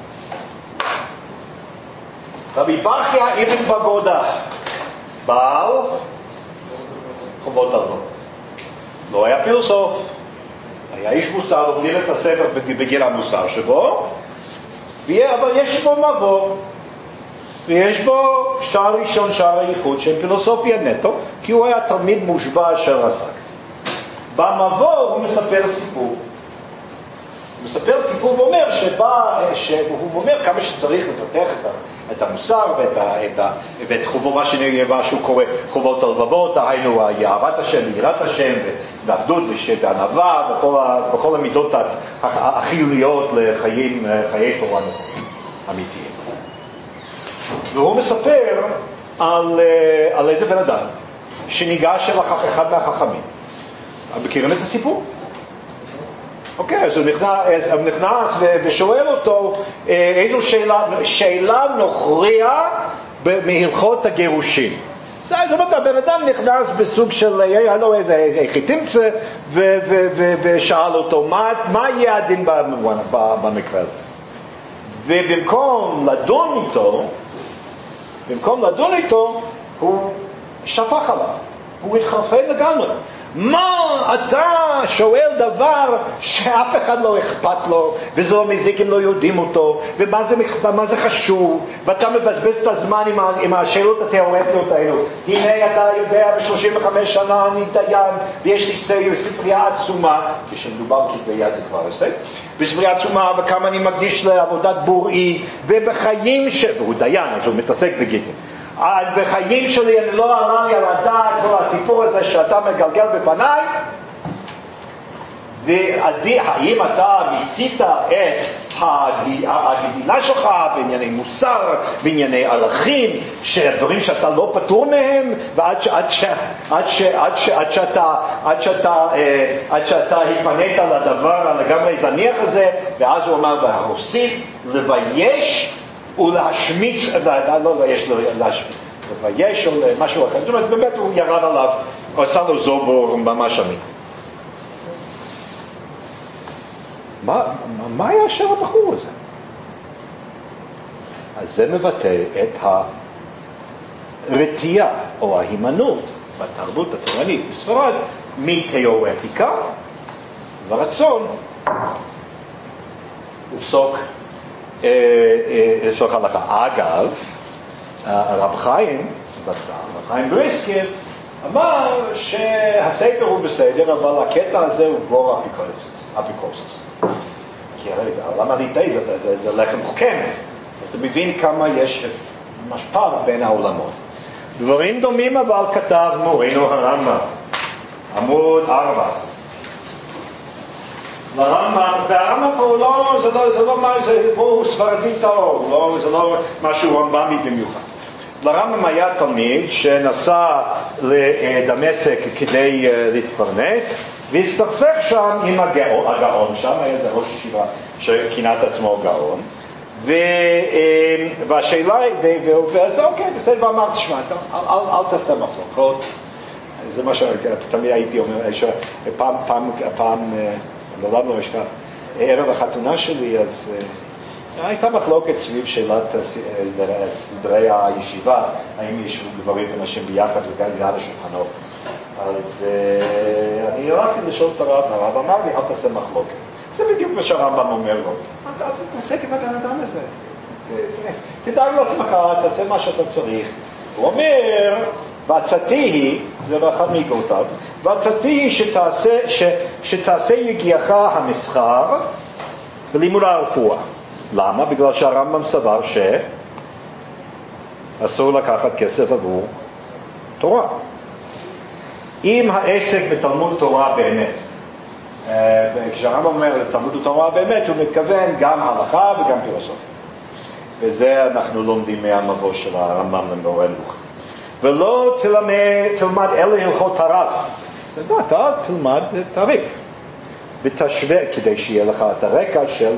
רבי בכיה אבן בגודה, בעל חובות הלבבות. לא היה פילוסוף, היה איש מוסר, לומדים את הספר בגיל המוסר שבו, אבל יש בו מבוא, ויש בו שער ראשון, שער הייחוד, של פילוסופיה נטו, כי הוא היה תלמיד מושבע של רס"ג. במבוא הוא מספר סיפור. הוא מספר סיפור ואומר הוא אומר כמה שצריך לפתח את המוסר ואת חובו, מה שהוא קורא חובות הלבבות, היינו אהבת השם, יראת השם, ועבדות וענווה, וכל המידות החיוניות לחיי תורה אמיתיים. והוא מספר על איזה בן אדם שניגש אל אחד מהחכמים. מכירים את הסיפור? אוקיי, אז הוא נכנס ושואל אותו איזו שאלה נוכריה מהלכות הגירושים. זאת אומרת, הבן אדם נכנס בסוג של, היה לו איזה חיתימצה ושאל אותו מה יהיה הדין במקרה הזה. ובמקום לדון איתו, הוא שפך עליו, הוא התחרפן לגמרי. מה אתה שואל דבר שאף אחד לא אכפת לו, וזה לא מזיק אם לא יודעים אותו, ומה זה חשוב, ואתה מבזבז את הזמן עם השאלות התיאורטיות האלו. הנה אתה יודע, ב-35 שנה אני דיין, ויש לי ספרייה עצומה, כשמדובר בכתבי יד זה כבר עסק, בספרייה עצומה, וכמה אני מקדיש לעבודת בוראי, ובחיים והוא דיין, אז הוא מתעסק בגיטים. בחיים שלי אני לא עלה לי על הדעת כל הסיפור הזה שאתה מגלגל בפניי, והאם אתה מיצית את הגדילה שלך בענייני מוסר, בענייני ערכים, דברים שאתה לא פטור מהם, ועד שאתה הפנית לדבר לגמרי זניח הזה. ואז הוא אמר והוסיף לבייש ולהשמיץ, לא לבייש או משהו אחר. זאת אומרת, באמת הוא ירד עליו, הוא עשה לו זובור ממש אמיתי. מה היה שם הבחור הזה? אז זה מבטא את הרתיעה או ההימנעות בתרבות התורנית בספרד מתיאורטיקה ורצון לפסוק הלכה. אגב, הרב חיים בריסקר אמר שהספר הוא בסדר, אבל הקטע הזה הוא גור אפיקורסוס. כי הרי למה ליטאי זה לחם חוקם. אתה מבין כמה יש משפר בין העולמות. דברים דומים אבל כתב מורנו הרמב"ם, עמוד 4. לרמב"ם, והרמב"ם פה זה לא מה, פה הוא ספרדי טהור, זה לא משהו רמב"מי במיוחד. לרמב"ם היה תלמיד שנסע לדמשק כדי להתפרנס, והסתכסך שם עם הגאון, שם היה זה ראש ישיבה שכינה את עצמו גאון, והשאלה, ואז אוקיי, בסדר, ואמר, תשמע, אל תעשה מחלוקות. זה מה שתמיד הייתי אומר, פעם נולדנו משכח, ערב החתונה שלי, אז הייתה מחלוקת סביב שאלת סדרי הישיבה, האם ישבו גברים ונשים ביחד ליד השולחנות. אז אני הלכתי לשאול את הרב אמר לי, אל תעשה מחלוקת. זה בדיוק מה שהרמב"ם אומר לו. אל תתעסק עם הבן אדם הזה. תדאג לעצמך, תעשה מה שאתה צריך. הוא אומר, ועצתי היא, זה באחד מעקרותיו, ועצתי היא שתעשה יגיעך המסחר בלימוד הרפואה. למה? בגלל שהרמב"ם סבר שאסור לקחת כסף עבור תורה. אם העסק בתלמוד תורה באמת, כשהרמב"ם אומר תלמוד תורה באמת, הוא מתכוון גם הלכה וגם פילוסופיה. וזה אנחנו לומדים מהמבוא של הרמב"ם למורה נבוכים. ולא תלמד אלה הלכות הרב. אתה תלמד תריף. ותשווה כדי שיהיה לך את הרקע של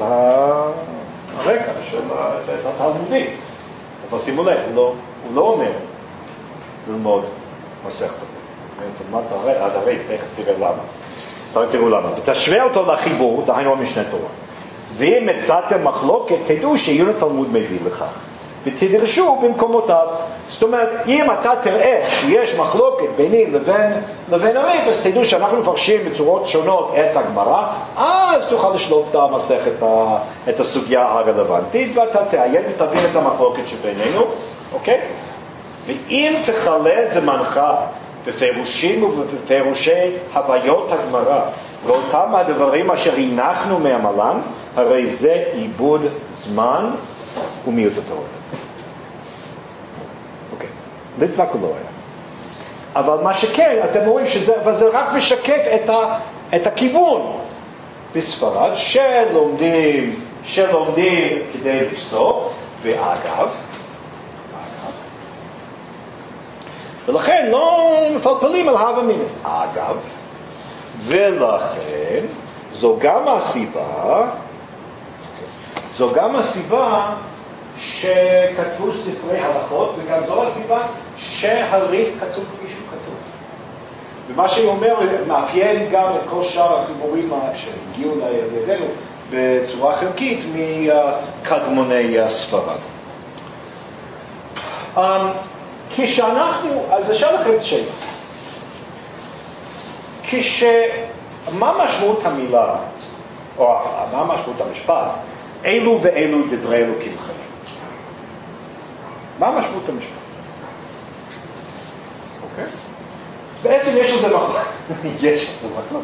התלמודי. אבל שימו לב, הוא לא אומר ללמוד מסכת. תלמד עד הריף, תכף תראה למה. תראו למה. ותשווה אותו לחיבור, דהיינו המשנה תורה. ואם מצאתם מחלוקת, תדעו שעיון התלמוד מביא לכך. ותדרשו במקומותיו. זאת אומרת, אם אתה תראה שיש מחלוקת ביני לבין הריף, אז תדעו שאנחנו מפרשים בצורות שונות את הגמרא, אז תוכל לשלוף את המסכת, את הסוגיה הרלוונטית, ואתה תעיין ותבין את המחלוקת שבינינו, אוקיי? ואם תחלה זמנך בפירושים ובפירושי הוויות הגמרא, ואותם הדברים אשר הנחנו מעמלם, הרי זה עיבוד זמן ומיעוט התורה. אוקיי, לדבק הוא לא היה. אבל מה שכן, אתם רואים שזה רק משקף את הכיוון בספרד שלומדים כדי לפסוק, ואגב, ולכן לא מפלפלים על הווה אמינא. אגב, ולכן זו גם הסיבה שכתבו ספרי הלכות, וגם זו הסיבה שהריף כתוב כפי שהוא כתוב. ומה שהיא אומר, מאפיין גם את כל שאר החיבורים שהגיעו לידינו בצורה חלקית מקדמוני ספרד. כשאנחנו, אז אשאל לכם את שאלה. מה משמעות המילה, או מה משמעות המשפט, אלו ואלו דברי אלוקים חיים? מה משמעות המשפט? אוקיי? בעצם יש לזה מחלוקת. יש לזה מחלוקת.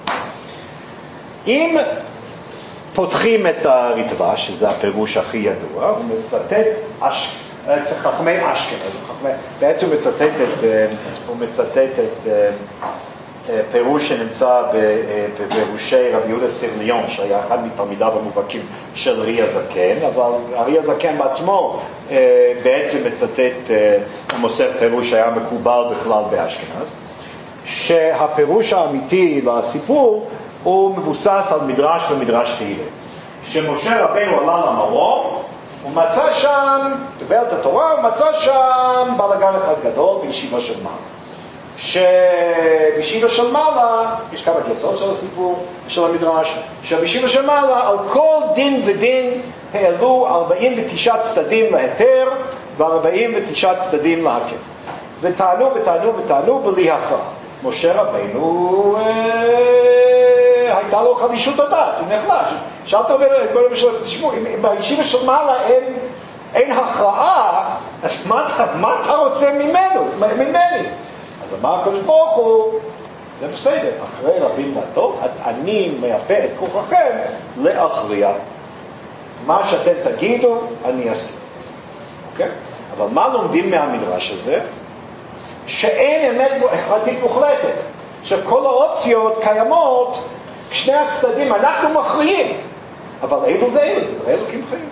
אם פותחים את הרטב"א, שזה הפירוש הכי ידוע, הוא מצטט חכמי אשכנז, בעצם הוא מצטט את פירוש שנמצא בפירושי רבי יהודה סירליון, שהיה אחד מתלמידיו המובהקים של ארי הזקן, אבל ארי הזקן בעצמו בעצם מצטט, הוא מוסר פירוש שהיה מקובל בכלל באשכנז, שהפירוש האמיתי לסיפור הוא מבוסס על מדרש ומדרש תהילים. שמשה רבנו עלה למרום, הוא מצא שם, דבר את התורה, הוא מצא שם בלגן אחד גדול בישיבה של מעלה. שבישיבה של מעלה, יש כמה גרסאות של הסיפור, של המדרש, שבישיבה של מעלה על כל דין ודין העלו 49 צדדים להיתר ו49 צדדים להקל. וטענו בלי הכרעה. משה רבנו הייתה לו חלישות הדעת, הוא נחלש. שאלת אומר, תשמעו, בישיבה של מעלה אין הכרעה, אז מה אתה רוצה ממני? אז אמר הקדוש ברוך הוא, זה בסדר, אחרי רבים דעתו, אני מייפה את כוחכם להכריע. מה שאתם תגידו, אני אעשה. אוקיי? אבל מה לומדים מהמדרש הזה? שאין אמת החלטית מוחלטת, שכל האופציות קיימות, שני הצדדים, אנחנו מכריעים, אבל אלו ואלו, אלוקים חיים.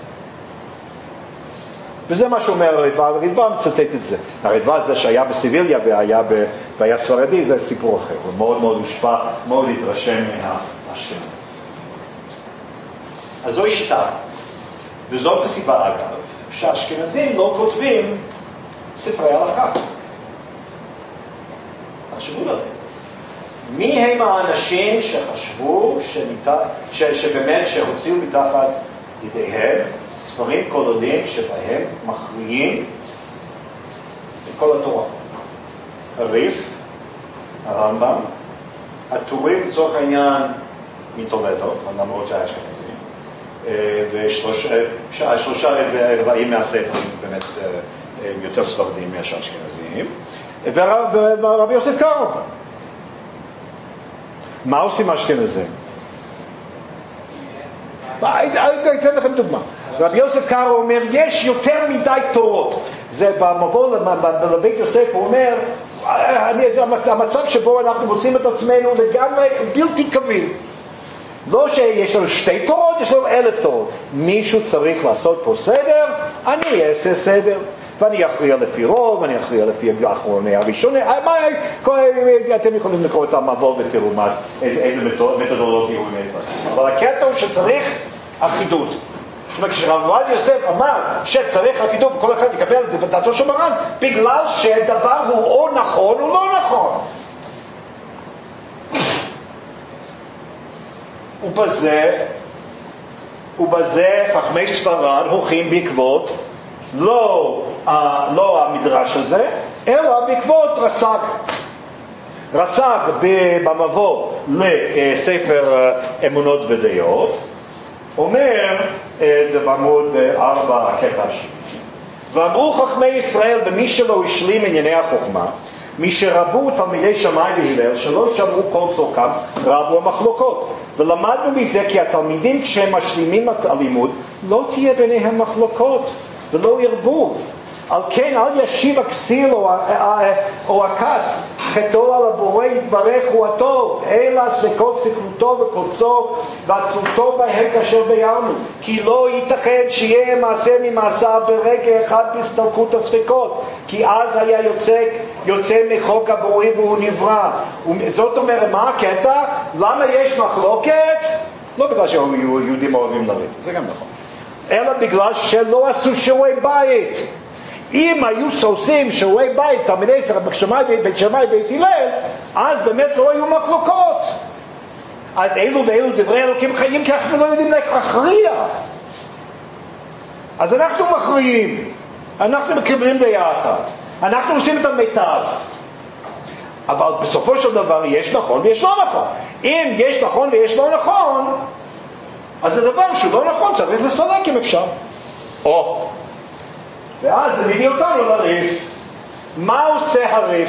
וזה מה שאומר הרדב"א, הרדב"א מצטט את זה. הרדב"א זה שהיה בסיביליה והיה ספרדי, זה סיפור אחר, הוא מאוד מאוד הושפע, מאוד התרשם מהאשכנז. אז זוהי שיטה אחת. וזאת הסיבה אגב, שהאשכנזים לא כותבים ספרי הלכה. תחשבו להם. מי הם האנשים שחשבו שבאמת שהוציאו מתחת ידיהם ספרים כוללים שבהם מכריעים את כל התורה? הריף, הרמב"ם, הטורים לצורך העניין מטולדו, למרות שהיה אשכנזים, ושלושה רבעים מהספרים באמת יותר ספרדים מאשר אשכנזים, ורבי יוסף קארו. מה עושים אשכנזים? אני אתן לכם דוגמה. רבי יוסף קארו אומר, יש יותר מדי תורות. זה במבוא לבית יוסף, הוא אומר, המצב שבו אנחנו מוצאים את עצמנו לגמרי בלתי קביל. לא שיש לנו 2 תורות, יש לנו 1,000 תורות. מישהו צריך לעשות פה סדר, אני אעשה סדר. ואני אכריע לפי רוב, ואני אכריע לפי האחרוני הראשוני. אתם יכולים לקרוא את המבוא ותראו איזה מתודולוגיה הוא נתן. אבל הקטע הוא שצריך אחידות. זאת אומרת, כשרב עובדיה יוסף אמר שצריך אחידות וכל אחד יקבל את זה בדעתו של מרן, בגלל שדבר הוא או נכון או לא נכון. ובזה חכמי ספרד הולכים בעקבות לא המדרש הזה, אלא בעקבות רס"ג. רס"ג במבוא לספר אמונות ודעות, אומר, זה בעמוד 4 הקטע השני, ואמרו חכמי ישראל במי שלא השלים ענייני החוכמה, מי שרבו תלמידי שמאי והלל שלא שמעו כל צורכם, רבו המחלוקות. ולמדנו מזה כי התלמידים כשהם משלימים את הלימוד לא תהיה ביניהם מחלוקות ולא ירבו. על כן אל ישיב הכסיל או הקץ חטאו על הבורא יתברך הוא הטוב, אלא ספקות ספלותו וקוצו ועצלותו בהם כאשר בירנו, כי לא ייתכן שיהיה מעשה ממעשה ברגע אחד בהסתלקות הספקות, כי אז היה יוצא מחוק הבורא והוא נברא. זאת אומרת, מה הקטע? למה יש מחלוקת? לא בגלל שיהודים אוהבים לריב, זה גם נכון, אלא בגלל שלא עשו שיעורי בית. אם היו עושים שיעורי בית, תלמידי בית שמאי ובית הלל, אז באמת לא היו מחלוקות. אז אלו ואלו דברי אלוקים חיים, כי אנחנו לא יודעים איך להכריע. אז אנחנו מכריעים, אנחנו מקבלים דעה אחת, אנחנו עושים את המיטב. אבל בסופו של דבר יש נכון ויש לא נכון. אם יש נכון ויש לא נכון, אז זה דבר שהוא לא נכון, צריך לסלק אם אפשר. ואז זה מביא אותנו לריף. מה עושה הריף?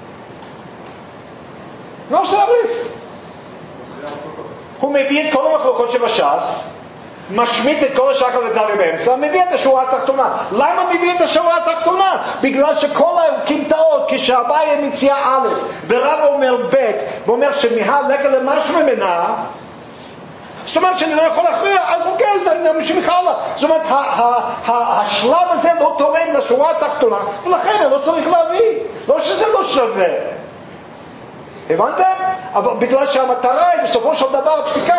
מה עושה הריף? הוא מביא את כל המחלוקות שבש"ס, משמיט את כל השקל ותלוי באמצע, מביא את השורה התחתונה. למה מביא את השורה התחתונה? בגלל שכל הקמטאות, כשהבעיה מציעה א' ורב אומר ב' ואומר שמהלקה למשהו ממנה, זאת אומרת שאני לא יכול להכריע, אז אוקיי, אז נמשיך הלאה. זאת אומרת, השלב הזה לא תורם לשורה התחתונה, ולכן אני לא צריך להביא. לא שזה לא שווה. הבנתם? אבל בגלל שהמטרה היא בסופו של דבר פסיקה.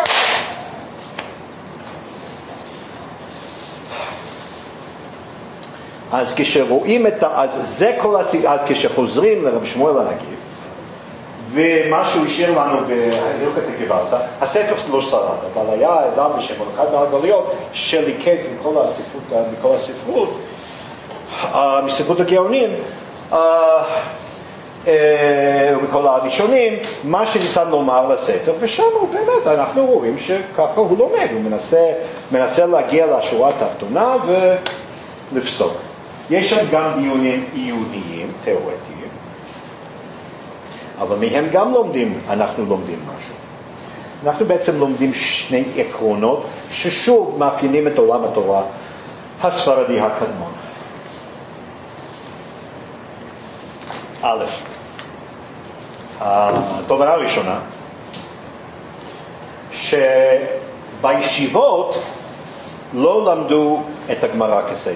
אז כשרואים אז זה כל אז כשחוזרים לרב שמואל הנגיד, ומה שהוא השאיר לנו בהלכות הגוואלד, הספר לא שרד, אבל היה אדם בשם אחד מהגלויות שליקט מכל הספרות, מספרות הגאונים, ומכל הראשונים, מה שניתן לומר לספר, ושם הוא באמת, אנחנו רואים שככה הוא לומד, הוא מנסה להגיע לשורה התחתונה ולפסוק. יש שם גם דיונים עיוניים, תיאורטיים, אבל מהם גם אנחנו לומדים משהו. אנחנו בעצם לומדים שני עקרונות ששוב מאפיינים את עולם התורה הספרדי הקדמון. א', התובנה הראשונה, שבישיבות לא למדו את הגמרא כסדר.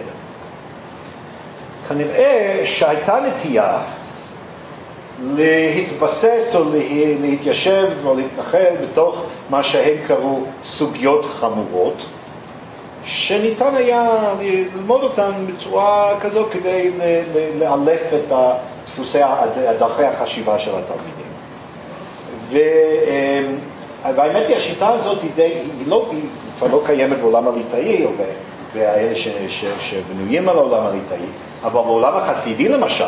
כנראה שהייתה נטייה להתבסס או להתיישב או להתנחל בתוך מה שהם קראו סוגיות חמורות, שניתן היה ללמוד אותן בצורה כזו כדי לאלף את דרכי החשיבה של התלמידים. והאמת היא, השיטה הזאת היא כבר לא קיימת בעולם הליטאי או באלה שבנויים על העולם הליטאי, אבל בעולם החסידי למשל,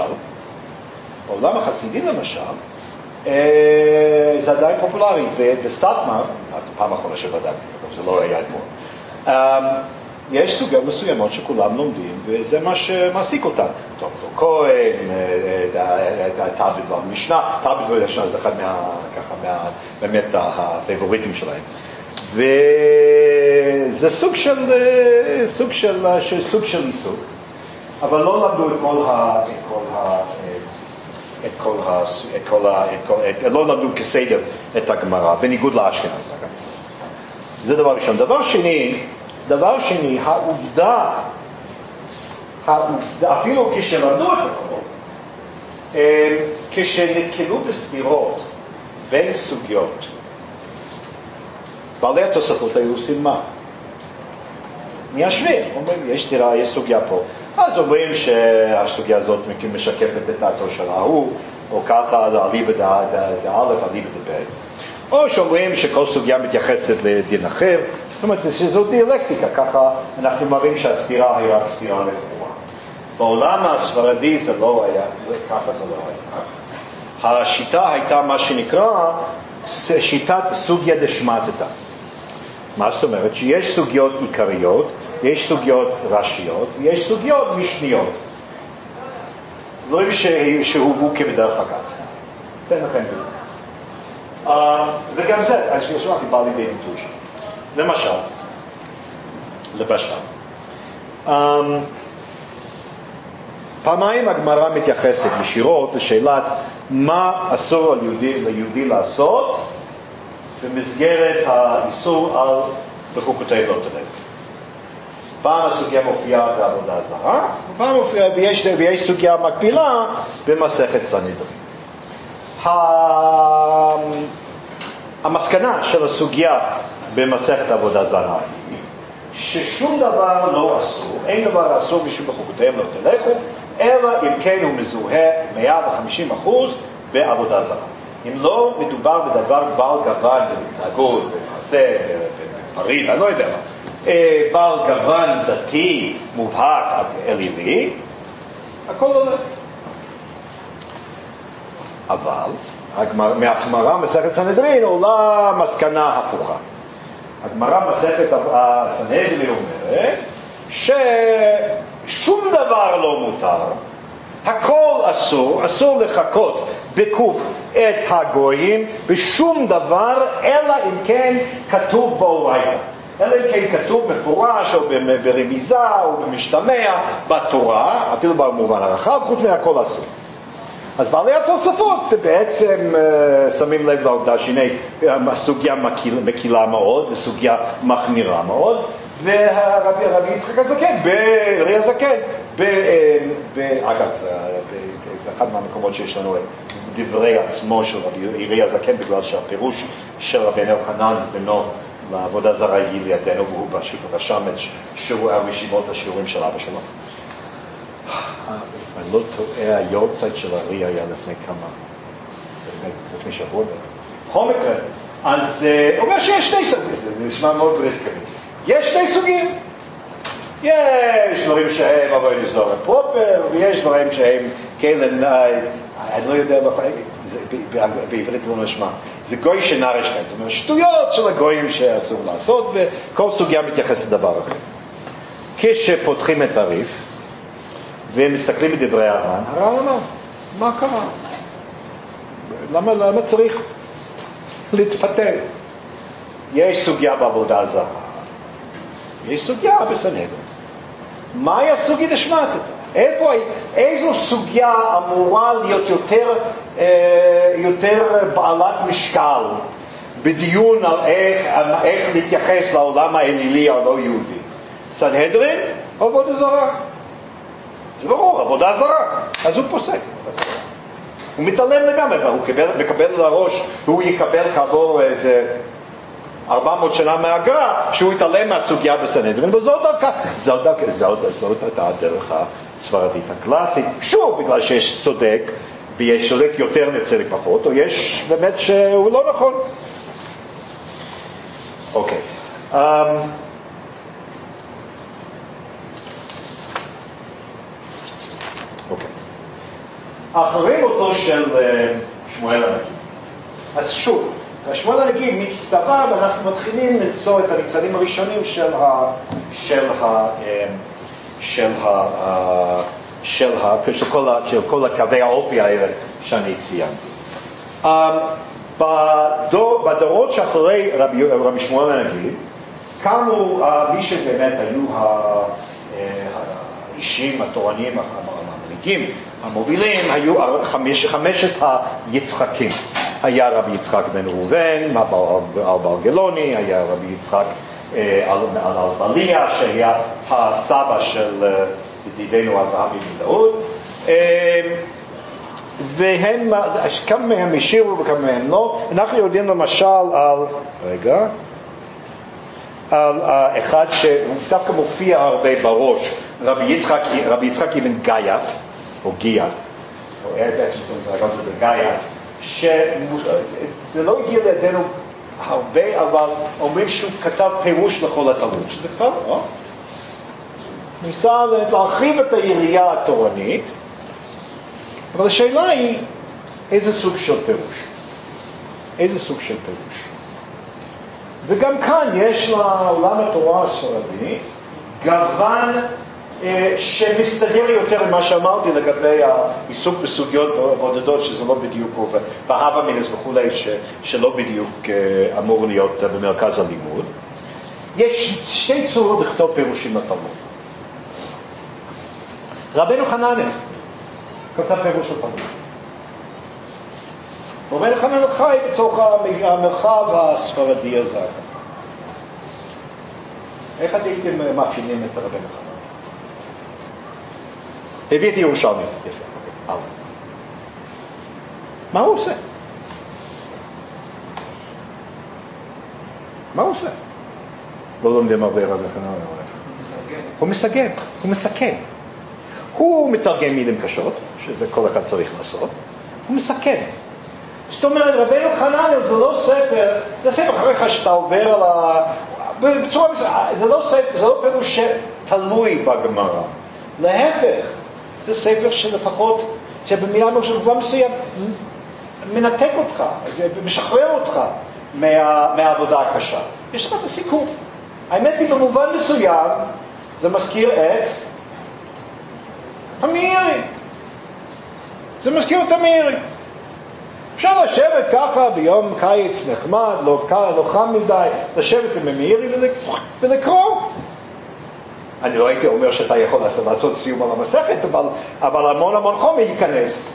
זה עדיין פופולרי. בסאטמר, הפעם האחרונה שבדקתי, זה לא היה אתמול, יש סוגיות מסוימות שכולם לומדים, וזה מה שמעסיק אותם. דוקטור כהן, תעבד במשנה, תעבד במשנה זה אחד באמת הפייבוריטים שלהם. וזה סוג של עיסוק, אבל לא למדו לא למדו כסדר את הגמרא, בניגוד לאשכנז. זה דבר ראשון. דבר שני, העובדה, אפילו כשלמדו את הכל, כשנתקלו בסתירות בין סוגיות, בעלי התוספות היו עושים מה? מיישבים, אומרים, יש סתירה, יש סוגיה פה. אז אומרים שהסוגיה הזאת משקפת את דעתו של ההוא, או ככה, אליבא דאלף, אליבא דבית. או שאומרים שכל סוגיה מתייחסת לדין אחר. זאת אומרת, זו דיאלקטיקה, ככה אנחנו מראים שהסתירה היא רק סתירה לכאורה. בעולם הספרדי זה לא היה, ככה זה לא היה. השיטה הייתה מה שנקרא שיטת סוגיה דשמטתא. מה זאת אומרת? שיש סוגיות עיקריות, יש סוגיות ראשיות, ויש סוגיות משניות. דברים שהובאו כבדרך אגב. תן לכם דוגמה. וגם זה, אני שמעתי בא לידי ביטוי שם. למשל, פעמיים הגמרא מתייחסת ישירות לשאלת מה אסור ליהודי לעשות במסגרת האיסור על בחוקותיו לא תלך. פעם הסוגיה מופיעה בעבודה זרה, ופעם מופיעה, ויש סוגיה מקבילה במסכת סנהדרין. המסקנה של הסוגיה במסכת עבודה זרה היא ששום דבר לא אסור, אין דבר אסור משום בחוקותיהם לא תלכו, אלא אם כן הוא מזוהה 150% בעבודה זרה. אם לא מדובר בדבר בעל גוון, בהתנהגות, במעשה, בפריט, אני לא יודע מה, בעל גוון דתי מובהק אלילי, הכל הולך. אבל מהגמרא מסכת סנהדרין עולה מסקנה הפוכה. הגמרא מסכת הסנהדרין אומרת ששום דבר לא מותר, הכל אסור, אסור לחכות בקוף את הגויים בשום דבר, אלא אם כן כתוב באורייתא, אלא אם כן כתוב מפורש או ברמיזה או במשתמע בתורה, אפילו במובן הרחב, חוץ מהכל אסור. אז בעלי התוספות בעצם שמים לב לעובדה שהנה סוגיה מקילה מאוד וסוגיה מחמירה מאוד, והרבי יצחק הזקן, רבי הזקן, אגב, באחד מהמקומות שיש לנו דברי עצמו של רבי הזקן, בגלל שהפירוש של רבן אלחנן בנו לעבודה זרה היא לידינו, והוא פשוט רשם את רשימות השיעורים של אבא שלו. אני לא טועה, היורצייט של ארי היה לפני שבוע. בכל מקרה, אז הוא אומר שיש שני סוגים, זה נשמע מאוד בריסקני. יש שני סוגים. יש דברים שהם עבודת זרה פרופר, ויש דברים שהם כאלה, אני לא יודע, בעברית לא נשמע. זה גוי שנרש כאן, זאת אומרת, שטויות של הגויים שאסור לעשות, וכל סוגיה מתייחסת לדבר אחר. כשפותחים את הריף, והם מסתכלים בדברי הר"ן, הר"ן אמר, מה קרה? למה צריך להתפתל? יש סוגיה בעבודה זרה, יש סוגיה בסנהדרין. מהי הסוגיה דשמטתא? איזו סוגיה אמורה להיות יותר בעלת משקל בדיון על איך להתייחס לעולם האלילי או לא יהודי? סנהדרין או עבודה זרה? זה ברור, עבודה זרה. אז הוא פוסק. הוא מתעלם לגמרי, הוא מקבל לראש, הוא יקבל כעבור איזה 400 שנה מהגר"א, שהוא יתעלם מהסוגיה בסנהדרין, וזאת הדרך הספרדית הקלאסית. שוב, בגלל שיש צודק, ויש צודק יותר מצדק פחות, או יש באמת שהוא לא נכון. אוקיי. אחרי מותו של שמואל הנגיד. אז שוב, שמואל הנגיד מכתביו אנחנו מתחילים למצוא את הניצנים הראשונים של כל הקווי האופי האלה שאני ציינתי. בדורות שאחרי רבי שמואל הנגיד, קמו מי שבאמת היו האישים התורניים המנהיגים, המובילים, היו חמשת היצחקים. היה רבי יצחק בן ראובן, אלברגלוני, היה רבי יצחק אלבליה, שהיה הסבא של ידידנו אברהם בן דאוד. והם, כמה מהם השאירו וכמה מהם לא. אנחנו יודעים למשל על אחד שדווקא מופיע הרבה בראש, רבי יצחק אבן גייט, או גיאת, או גייט, שזה לא הגיע לידינו הרבה, אבל אומרים שהוא כתב פירוש לכל התלמוד, שזה כבר, לא? ניסה להרחיב את היריעה התורנית, אבל השאלה היא, איזה סוג של פירוש? איזה סוג של פירוש? וגם כאן יש לעולם התורה הספרדי גוון שמסתדר יותר ממה שאמרתי לגבי העיסוק בסוגיות בודדות, שזה לא בדיוק, בהווה מינס וכולי, שלא בדיוק אמור להיות במרכז הלימוד. יש שתי צורות לכתוב פירושים לתלמוד. רבנו חנניה כתב פירוש לתלמוד. רבנו חנניה חי בתוך המרחב הספרדי הזה. איך הייתם מאפיינים את רבנו חנניה? הביא את ירושלמי, יפה, הלאה. מה הוא עושה? מה הוא עושה? לא לומדים הרבה רבי חנניה. הוא מסכם. הוא מתרגם מילים קשות, שזה כל אחד צריך לעשות. הוא מסכם. זאת אומרת, רבנו חננאל זה לא ספר, זה ספר אחריך שאתה עובר על בצורה מסוימת, זה לא ספר, זה לא פירוש שתלוי בגמרא. להפך, זה ספר שלפחות, שבמילה מסוים מנתק אותך, משחרר אותך מהעבודה הקשה. יש לך את הסיכום. האמת היא, במובן מסוים, זה מזכיר את המאירי. זה מזכיר את המאירי. אפשר לשבת ככה ביום קיץ נחמד, לא חם מדי, לשבת עם המאירי ולקרוא. אני לא הייתי אומר שאתה יכול לעשות סיום על המסכת, אבל המון חומר ייכנס.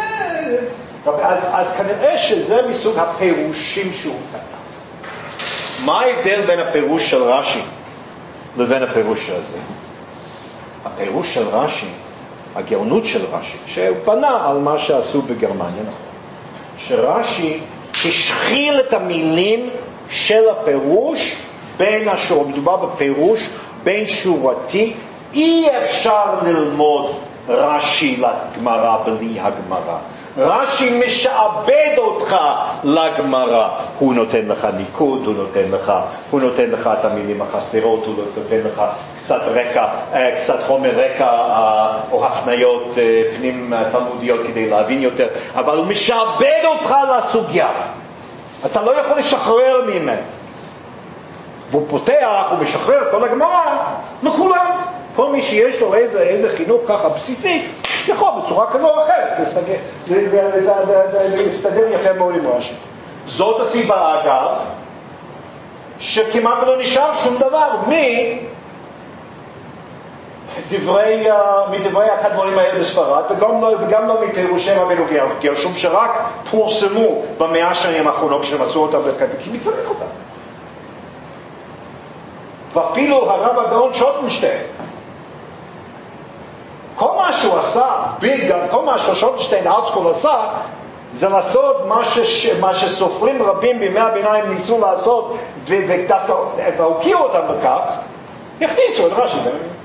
אז כנראה שזה מסוג הפירושים שהוא כתב. מה ההבדל בין הפירוש של רש"י לבין הפירוש הזה? הפירוש של רש"י, הגאונות של רש"י, שהוא בנה על מה שעשו בגרמניה, נכון. שרש"י השחיל את המילים של הפירוש בין השורות. מדובר בפירוש בין שורתי. אי אפשר ללמוד רש"י לגמרא בלי הגמרא. רש"י משעבד אותך לגמרא. הוא נותן לך ניקוד, הוא נותן לך את המילים החסרות, הוא נותן לך קצת רקע, קצת חומר רקע או הפניות פנים תלמודיות כדי להבין יותר, אבל הוא משעבד אותך לסוגיה. אתה לא יכול לשחרר ממנו. והוא פותח, הוא משחרר כל הגמרא לכולם. כל מי שיש לו איזה חינוך ככה בסיסי, יכול בצורה כזו או אחרת להסתדר יפה מאוד עם רש"י. זאת הסיבה, אגב, שכמעט לא נשאר שום דבר מדברי הקדמונים האלה בספרד, וגם לא מפירושי רבנו גרשום, שרק פורסמו במאה השנים האחרונות כשמצאו אותם כי מי צריך אותם. ואפילו הרב הגאון שוטנשטיין, כל מה שהוא עשה, כל מה ששוטנשטיין ארצקול עשה, זה לעשות מה שסופרים רבים בימי הביניים ניסו לעשות, ודווקא והוקיעו אותם בכך, יכניסו את רש"י.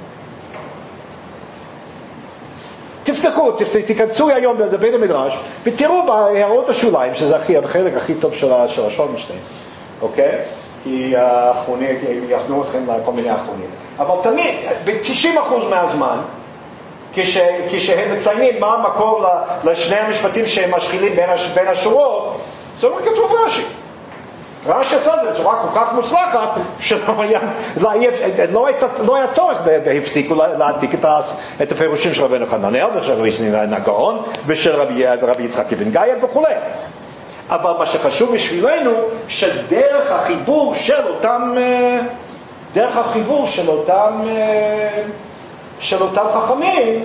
תיכנסו היום לבית המדרש, ותראו בהערות השוליים, שזה החלק הכי טוב של שוטנשטיין, אוקיי? כי האחרונים, יחנו אתכם לכל מיני האחרונים. אבל תמיד, ב-90% מהזמן, כשהם מציינים מה המקור לשני המשפטים שהם משחילים בין השורות, זה אומר כתוב רש"י. רש"י עשה זה בצורה כל כך מוצלחת, שלא היה צורך והפסיקו להעתיק את הפירושים של רבנו חננאל ושל רבי סנין הגאון ושל רבי יצחק אבן גיא וכו'. אבל מה שחשוב בשבילנו, שדרך החיבור של אותם חכמים,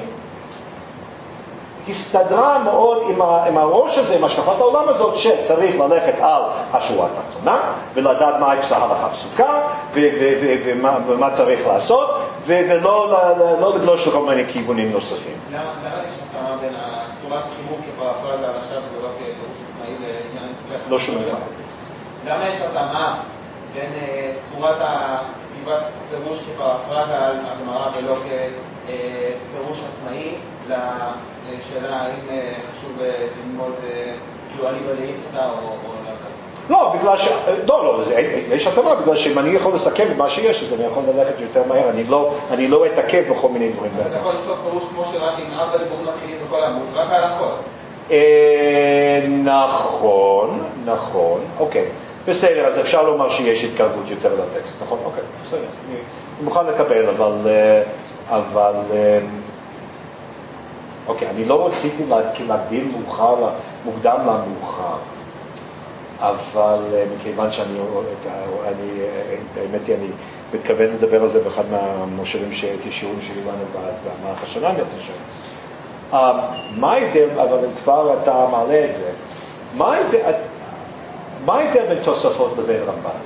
הסתדרה מאוד עם הראש הזה, עם השקפת העולם הזאת, שצריך ללכת על השורה התחתונה, ולדעת מה ההלכה פסוקה, ומה צריך לעשות, ולא לגלוש לכל מיני כיוונים נוספים. למה יש התאמה בין צורת החיבור כפרפרזה על הש"ס ולא כפירוש עצמאי לעניין? לא שומע. למה יש התאמה בין צורת כתיבת פירוש כפרפרזה על הגמרא ולא כפירוש עצמאי לשאלה האם חשוב ללמוד כאילו אני בלהיפתה או לא כזה? לא, בגלל ש... לא, יש התאמה, בגלל שאם אני יכול לסכם מה שיש, אז אני יכול ללכת יותר מהר, אני לא אתעכב בכל מיני דברים. אתה יכול לכתוב פירוש כמו שרש"י עם 4 דיבורים מתחילים בכל עמוד, רק ההלכות. נכון, אוקיי. בסדר, אז אפשר לומר שיש התקרבות יותר לטקסט, נכון? אוקיי, בסדר. אני מוכן לקבל, אבל אוקיי, אני לא רציתי להקדים מוקדם למאוחר, אבל מכיוון האמת היא, אני מתכוון לדבר על זה באחד מהמושבים שיעורים שלי לנו במהלך השנה, אני רוצה שם. מה ההבדל, אבל כבר אתה מעלה את זה, מה ההבדל בין תוספות לבין רמב"ן?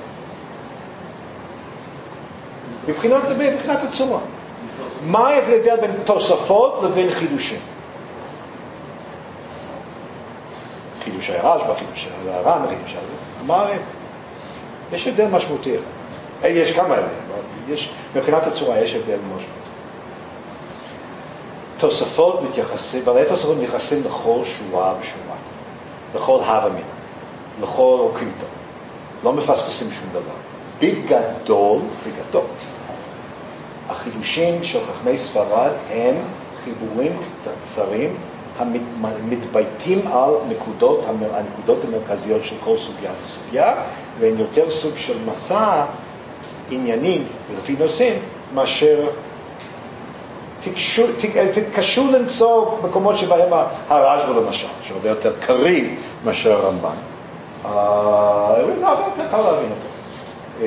מבחינת הצורה. מה ההבדל בין תוספות לבין חידושים? חידושי הרשב"א, חידושי הר"ן, חידושי הר"ן. יש הבדל משמעותי אחד. יש כמה הבדלים, מבחינת הצורה יש הבדל משמעותי. תוספות מתייחסים לכל שורה ושורה. לכל הווה אמינא, לכל אוקימתו. לא מפספסים שום דבר. בגדול, החידושים של חכמי ספרד הם חיבורים קצרים המתבייתים על הנקודות המרכזיות של כל סוגיה וסוגיה, והן יותר סוג של מסע עניינים ולפי נושאים, מאשר תתקשו למצוא מקומות שבהם הרשב"א למשל, שהרבה יותר קריב מאשר הרמב"ן. יותר קל להבין אותו.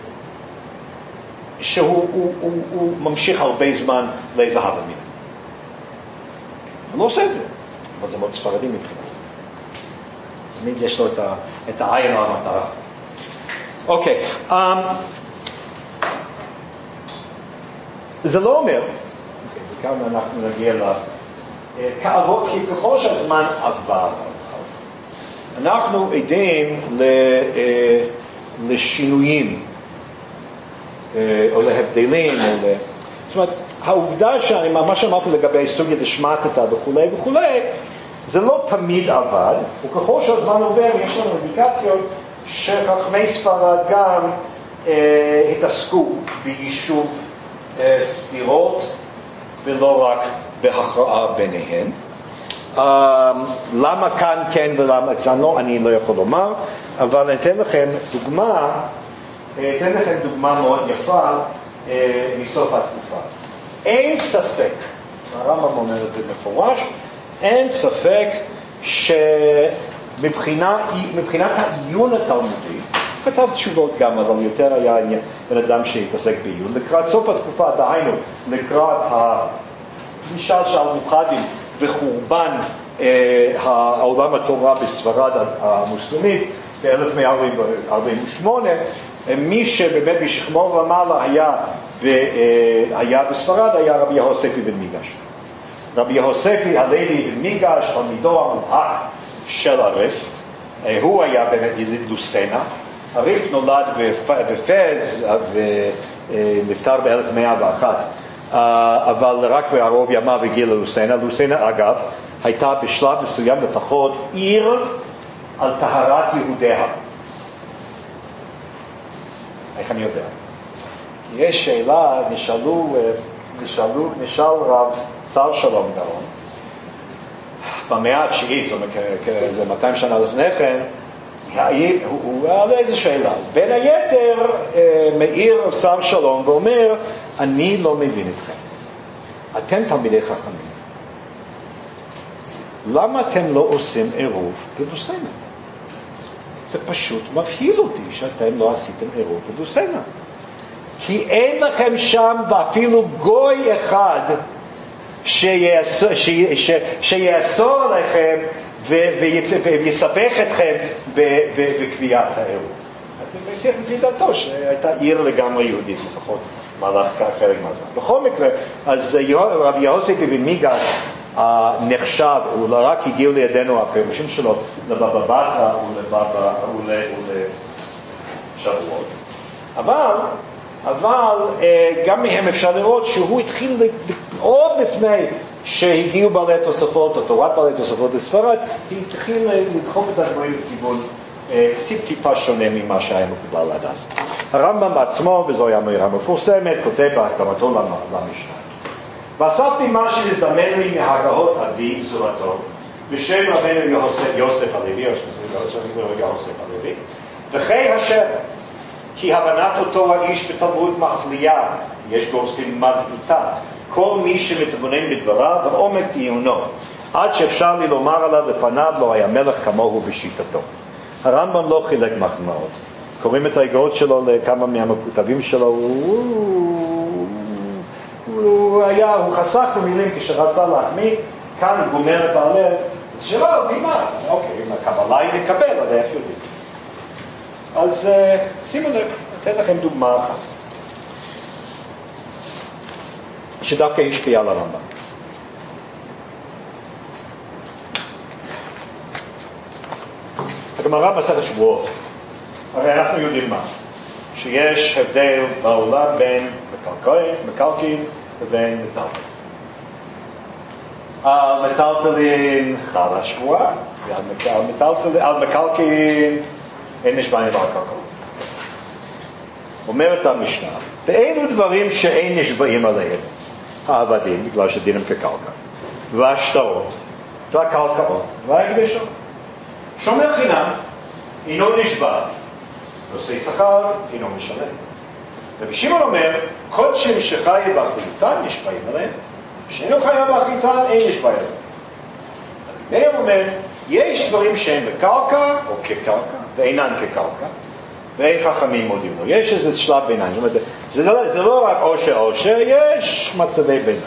שהוא ממשיך הרבה זמן לאיזה הווה אמינא. הוא לא עושה את זה, אבל זה מאוד ספרדי מבחינת. תמיד יש לו את העין על המטרה. אוקיי, זה לא אומר, וכאן אנחנו נגיע כעבור, כי ככל שהזמן עבר, אנחנו עדים לשינויים, או להבדלים, זאת אומרת, העובדה מה שאמרתי לגבי סוגיה דשמטתא וכולי וכולי, זה לא תמיד עבד, וככל שהזמן עובר יש לנו אינדיקציות שחכמי ספרד גם התעסקו ביישוב סתירות ולא רק בהכרעה ביניהן. למה כאן כן ולמה כאן לא, אני לא יכול לומר, אבל אני אתן לכם דוגמה מאוד יפה מסוף התקופה. אין ספק, הרמב"ם אומר את זה מפורש, אין ספק שמבחינת העיון התלמודי, כתב תשובות גם, אבל יותר היה בן אדם שהתעסק בעיון, לקראת סוף התקופה, דהיינו, לקראת המשל של המוחדים וחורבן העולם התורה בספרד המוסלמית ב-1148, מי שבאמת בשכמו ומעלה היה בספרד היה רבי יהוספי בן מיגש. רבי יהוספי הלוי בן מיגש, תלמידו המובהק של הריף, הוא היה באמת יליד לוסנה. הריף נולד בפז ונפטר ב-1101, אבל רק בערוב ימיו הגיע ללוסנה. לוסנה אגב הייתה בשלב מסוים לפחות עיר על טהרת יהודיה. איך אני יודע? כי יש שאלה, נשאל רב שר שלום גאון במאה התשיעית, זה 200 שנה לפני כן, הוא עלה איזו שאלה. בין היתר מאיר שר שלום ואומר, אני לא מבין אתכם, אתם תלמידי חכמים, למה אתם לא עושים עירוב בלוסנה? זה פשוט מבהיל אותי שאתם לא עשיתם עירוב בלוסנה, כי אין לכם שם ואפילו גוי אחד שיאסור עליכם ויסבך אתכם בקביעת העירוב. אז לפי דעתו שהייתה עיר לגמרי יהודית לפחות מהלך חלק מהזמן. בכל מקרה, אז רבי יהוספי בן מיגש נחשב, הוא לא רק הגיעו לידינו הפירושים שלו לבבא בתרא ולשבועות, אבל גם מהם אפשר לראות שהוא התחיל עוד לפני שהגיעו בעלי תוספות, או תורת בעלי תוספות בספרד, התחיל לדחוף את הדברים לכיוון טיפה שונה ממה שהיה מקובל עד אז. הרמב"ם עצמו, וזו היה אמירה מפורסמת, כותב בהקדמתו למשנה. ואספתי מה שהזדמן לי מהגהות אבי זולתו, בשם רבנו יוסף הלוי, וכי השם, כי הבנת אותו האיש בתלמוד מחליאה, יש גורסים מבעיטה, כל מי שמתבונן בדבריו ועומק דיונו, עד שאפשר לי לומר עליו לפניו לא היה מלך כמוהו בשיטתו. הרמב"ם לא חילק מחמאות. קוראים את ההגהות שלו לכמה מהמכותבים שלו, הוא חסך במילים כשרצה להחמיא, כאן הוא גומר את ההלל, שלא, בימה, אוקיי, אם הקבלה היא לקבל, אז איך יודעים? אז שימו לב, אתן לכם דוגמה אחת, שדווקא השפיעה לרמב"ם. הגמרא מסכת שבועות, הרי אנחנו יודעים מה, שיש הבדל בעולם בין מקרקעין לבין מטלטל. על מטלטלין חלה השבועה, על מקלקין אין נשבעים ועל קרקעות. אומרת המשנה, ואילו דברים שאין נשבעים עליהם, העבדים, בגלל שדינם כקרקע, והשטרות, והקרקעות, וההקדשות. שומר חינם, אינו נשבע, נושא שכר, אינו משלם. רבי שמעון אומר, קודשים שחי באחריותן נשבעים עליהם, שאינו חיה באחריותן אין נשבע עליהם. רבי מאיר אומר, יש דברים שהם בקרקע או כקרקע, ואינן כקרקע, ואין חכמים מודיעים לו. יש איזה שלב ביניים. זה לא רק עושר, יש מצבי ביניים.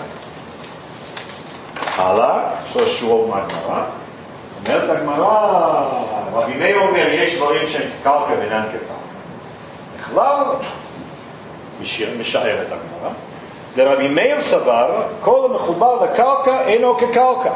הלאה, שלוש שורות מהגמרא. אומרת הגמרא, רבי מאיר אומר, יש דברים שהם כקרקע ואינן כקרקע. בכלל, משער את הגמרא, לרבי מאיר סבר, כל המחובר לקרקע אינו כקרקע.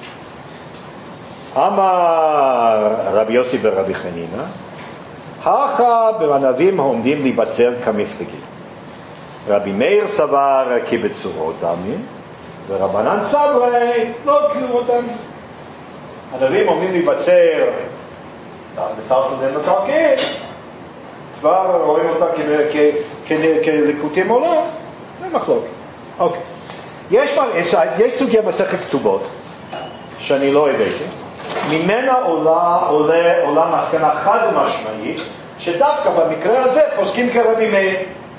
אמר רבי יוסי ורבי חנינה, הכה בענבים העומדים להיבצר כמפלגים. רבי מאיר סבר כי בצורות דמים, ורבנן סברי לא כצורות דמים. ענבים עומדים להיבצר, בתרת לזה מקרקעין, כבר רואים אותה כליקוטים עולם, זה מחלוקת. אוקיי. יש סוגיה מסכת כתובות, שאני לא הבאתי, ממנה עולה מסקנה חד משמעית, שדווקא במקרה הזה פוסקים כרבי מאיר.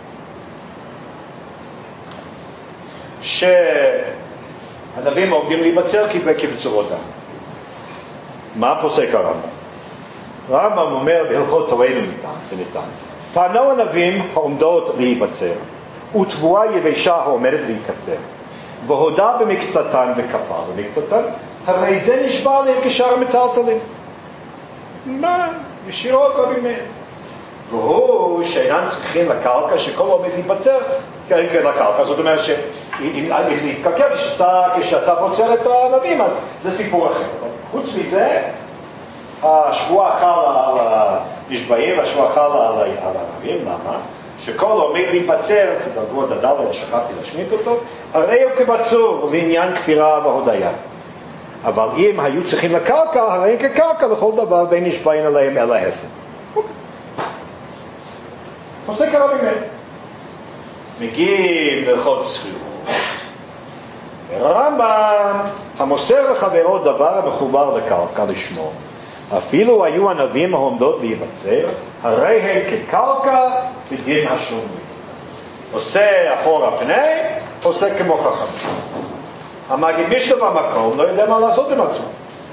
שהנביאים עומדים להיבצר כבצורות דם. מה פוסק הרמב"ם? הרמב"ם אומר בהלכות תורנו וניתן, טענו הנביאים העומדות להיבצר, ותבואה יבשה העומדת להיקצר, והודה במקצתן וכפר במקצתן, הרי זה נשבע עליהם כשאר המטלטלים. מה? ישירות רבי מאיר. והוא שאינם צריכים לקרקע, שכל עומד להיבצר לקרקע. זאת אומרת שאם להתקלקל כשאתה בוצר את הנביאים, אז זה סיפור אחר. חוץ מזה, השבועה חלה על הנשבעים, והשבועה חלה על הנביאים. למה? שכל עומד להיבצר, תדרגו את הדל, שכחתי להשמיט אותו, הרי הוא כבצור לעניין כפירה והודיה. אבל אם היו צריכים לקרקע, הרי כקרקע לכל דבר בין נשבעים עליהם אלא עשר. פוסק הרבי מאיר. מגיעים ללכות שכירות. הרמב"ם, המוסר לחברו דבר המחובר לקרקע לשמו. אפילו היו הנביאים העומדות להיבצר, הרי הם כקרקע בדין השומרים. עושה אחורה פני, עושה כמו חכם. המגיד משנה במקום לא יודע מה לעשות עם עצמו.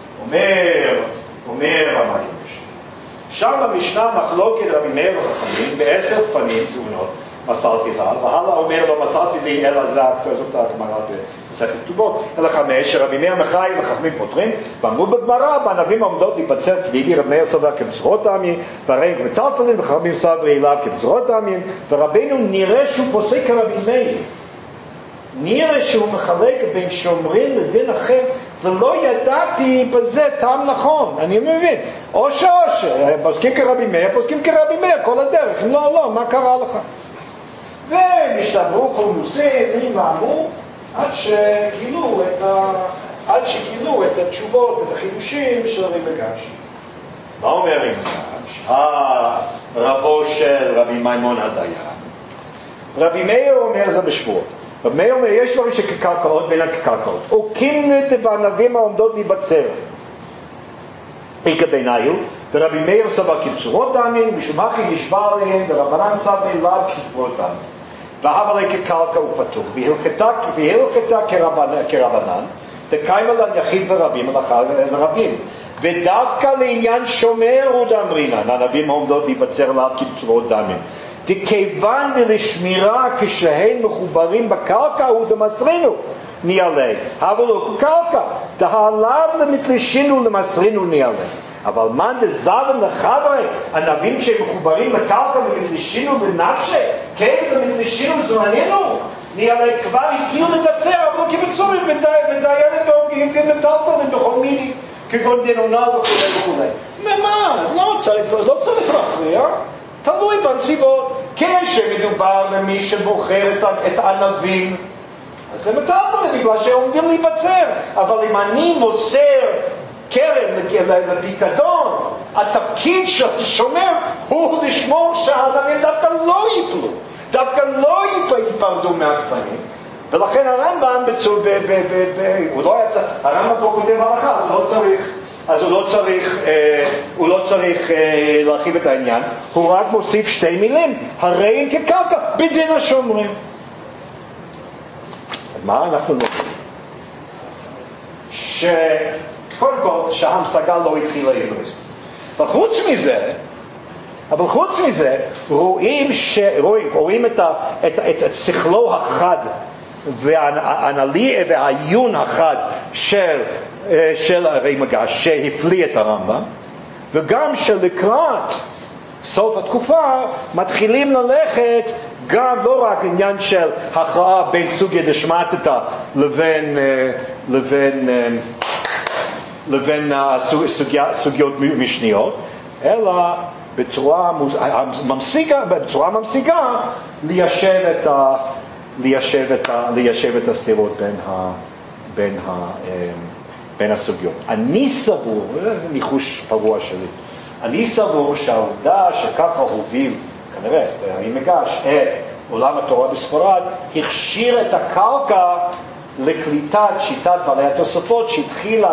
אומר המגיד משנה. שם במשנה מחלוקת רבי מאיר וחכמים ב10 פנים תאונות מסרתי לה, והלאה אומר לא מסרתי לי אלא זה, זאת הגמרא בספר כתובות, אלא 5 שרבי מאיר מחי וחכמים פותרים, ואמרו בגמרא בענבים העומדות להיבצר פליגי, רבי מאיר סבר כבצורות העמים, והרי מטלטלים וחכמים סברי אליו כבצורות העמים, ורבינו נראה שהוא פוסק כרבי מאיר. נראה שהוא מחלק בין שומרים לדין אחר, ולא ידעתי בזה טעם נכון. אני מבין, או פוסקים כרבי מאיר, פוסקים כרבי מאיר כל הדרך. לא, מה קרה לך? ונשתברו כל נושאים ואמרו עד שגילו את התשובות, את החידושים של רבי מגש. מה אומר רבי מגש? רבו של רבי מימון הדיין. רבי מאיר אומר זה בשבועות. רבי מאיר אומר, יש דברים שכקרקעות ואינן כקרקעות. וקימנת בענבים העומדות להיבצר. איכה ביניו, ורבי מאיר סבר כבצורות דמים, משום אחי נשבע עליהם, ורבנן סבר אליו כבצורות דמים. והב עלי כקרקע ופתוח. והלכתה כרבנן, תקיים עליהם יחיד ורבים, לרבים. ודווקא לעניין שומר ודאמרינן, הנביאים העומדות להיבצר עליו כבצורות דמים. תכיוון לשמירה כשהם מחוברים בקרקע ודמסרינו ניעלה. אבל לא קרקע, דהעליו למתלשינו למסרינו ניעלה. אבל מן דזבן לחברי, הנביאים שהם מחוברים לקרקע למתלשינו לנפשי, כן למתלשינו זמננו, ניעלה כבר הכיר לבצר, אבל לא כבצורים ודיינת בהוגים מטלטלים בכל מיני, כגון דינונה וכו'. מה? לא צריך להכריע. תלוי בנסיבות. כשמדובר במי שבוחר את הענבים אז זה מטאפורה בגלל שעומדים להיבצר. אבל אם אני מוסר קרן לפיקדון, התפקיד של השומר הוא לשמור שהאדמים דווקא לא ייפלו, דווקא לא ייפרדו מהקטנים. ולכן הרמב"ם הרמב"ם פה כותב הלכה, אז הוא לא צריך להרחיב את העניין, הוא רק מוסיף שתי מילים, הרי אין כקרקע בדין השומרים. מה אנחנו לומדים? קודם כל שההמשגה לא התחילה עברית. אבל חוץ מזה רואים את שכלו החד והעיון החד של הרי מגש שהפליא את הרמב"ם, וגם שלקראת סוף התקופה מתחילים ללכת גם לא רק עניין של הכרעה בין סוגיה דשמטתא לבין סוגיות משניות, אלא בצורה ממשיגה ליישב את הסתירות בין הסוגיות. אני סבור, זה ניחוש פרוע שלי, אני סבור שהעובדה שככה הוביל כנראה הרי מגש את עולם התורה בספרד הכשיר את הקרקע לקליטת שיטת בעלי התוספות שהתחילה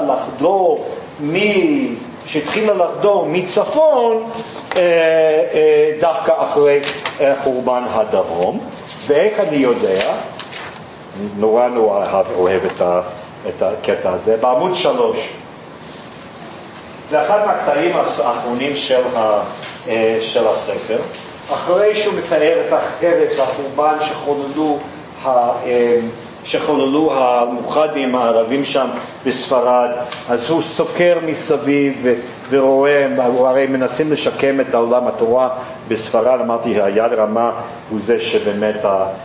לחדור מצפון דווקא אחרי חורבן הדרום. ואיך אני יודע? נורא אוהב את הקטע הזה. בעמוד 3 זה אחד מהקטעים האחרונים של הספר, אחרי שהוא מתאר את החרב והחורבן שחוללו המוחדים הערבים שם בספרד, אז הוא סוקר מסביב ורואה, הוא הרי מנסים לשקם את העולם התורה בספרד. אמרתי, היד רמה הוא זה שבאמת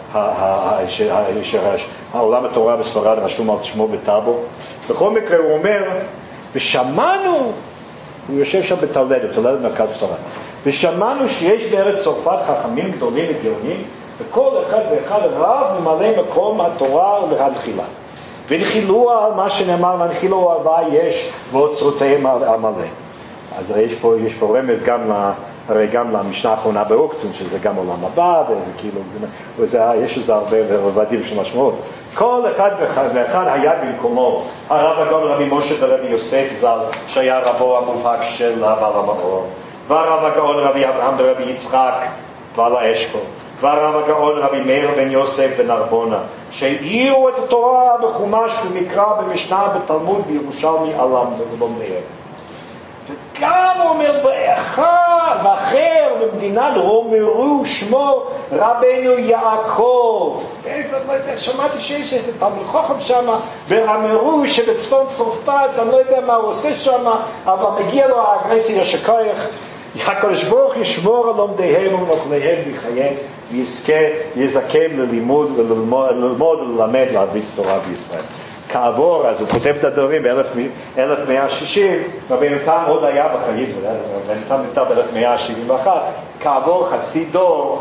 העולם התורה בספרד רשום על שמו בטאבו. בכל מקרה הוא אומר, ושמענו, הוא יושב שם בתולדת מרכז ספרד, ושמענו שיש בארץ צרפת חכמים גדולים וגאונים, וכל אחד ואחד רב ממלא מקום התורה להנחילה. והנחילו על מה שנאמר, להנחילו על מה יש ואוצרותיהם על מלא. אז יש פה רמז גם למשנה האחרונה באוקצון, שזה גם עולם הבא, וזה כאילו, יש לזה הרבה רבדים של משמעות. כל אחד ואחד היה במקומו. הרב הגאון רבי משה ורבי יוסף ז"ל, שהיה רבו המובהק של בעל המאור, והרב הגאון רבי אברהם ורבי יצחק בעל האשכול, והרב הגאון רבי מאיר בן יוסף ונרבונה, שהעירו את התורה בחומש, במקרא, במשנה, בתלמוד, בירושלמי, עלם ולומדיהם. וגם הוא אומר, ואחר במדינת רומרו שמו רבנו יעקב. שמעתי שיש איזה תלמיד חכם שם ברמרו שבצפון צרפת, אני לא יודע מה הוא עושה שם, אבל מגיע לו האגרסיה שכוח. הקדוש ברוך ישמור על לומדיהם ולאוכליהם בחייהם, ויזכם ללימוד וללמוד וללמד להביא תורה בישראל. כעבור, אז הוא כותב את הדברים ב-1160, רבי נתן עוד היה בחיים, רבי נתן נפטר ב-1171, כעבור חצי דור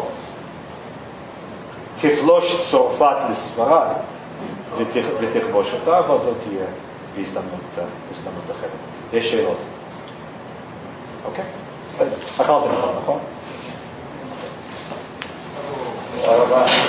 תפלוש צרפת לספרד ותכבוש אותה, אבל זאת תהיה בהזדמנות אחרת. יש שאלות? אוקיי? אכלתם נכון? תודה רבה.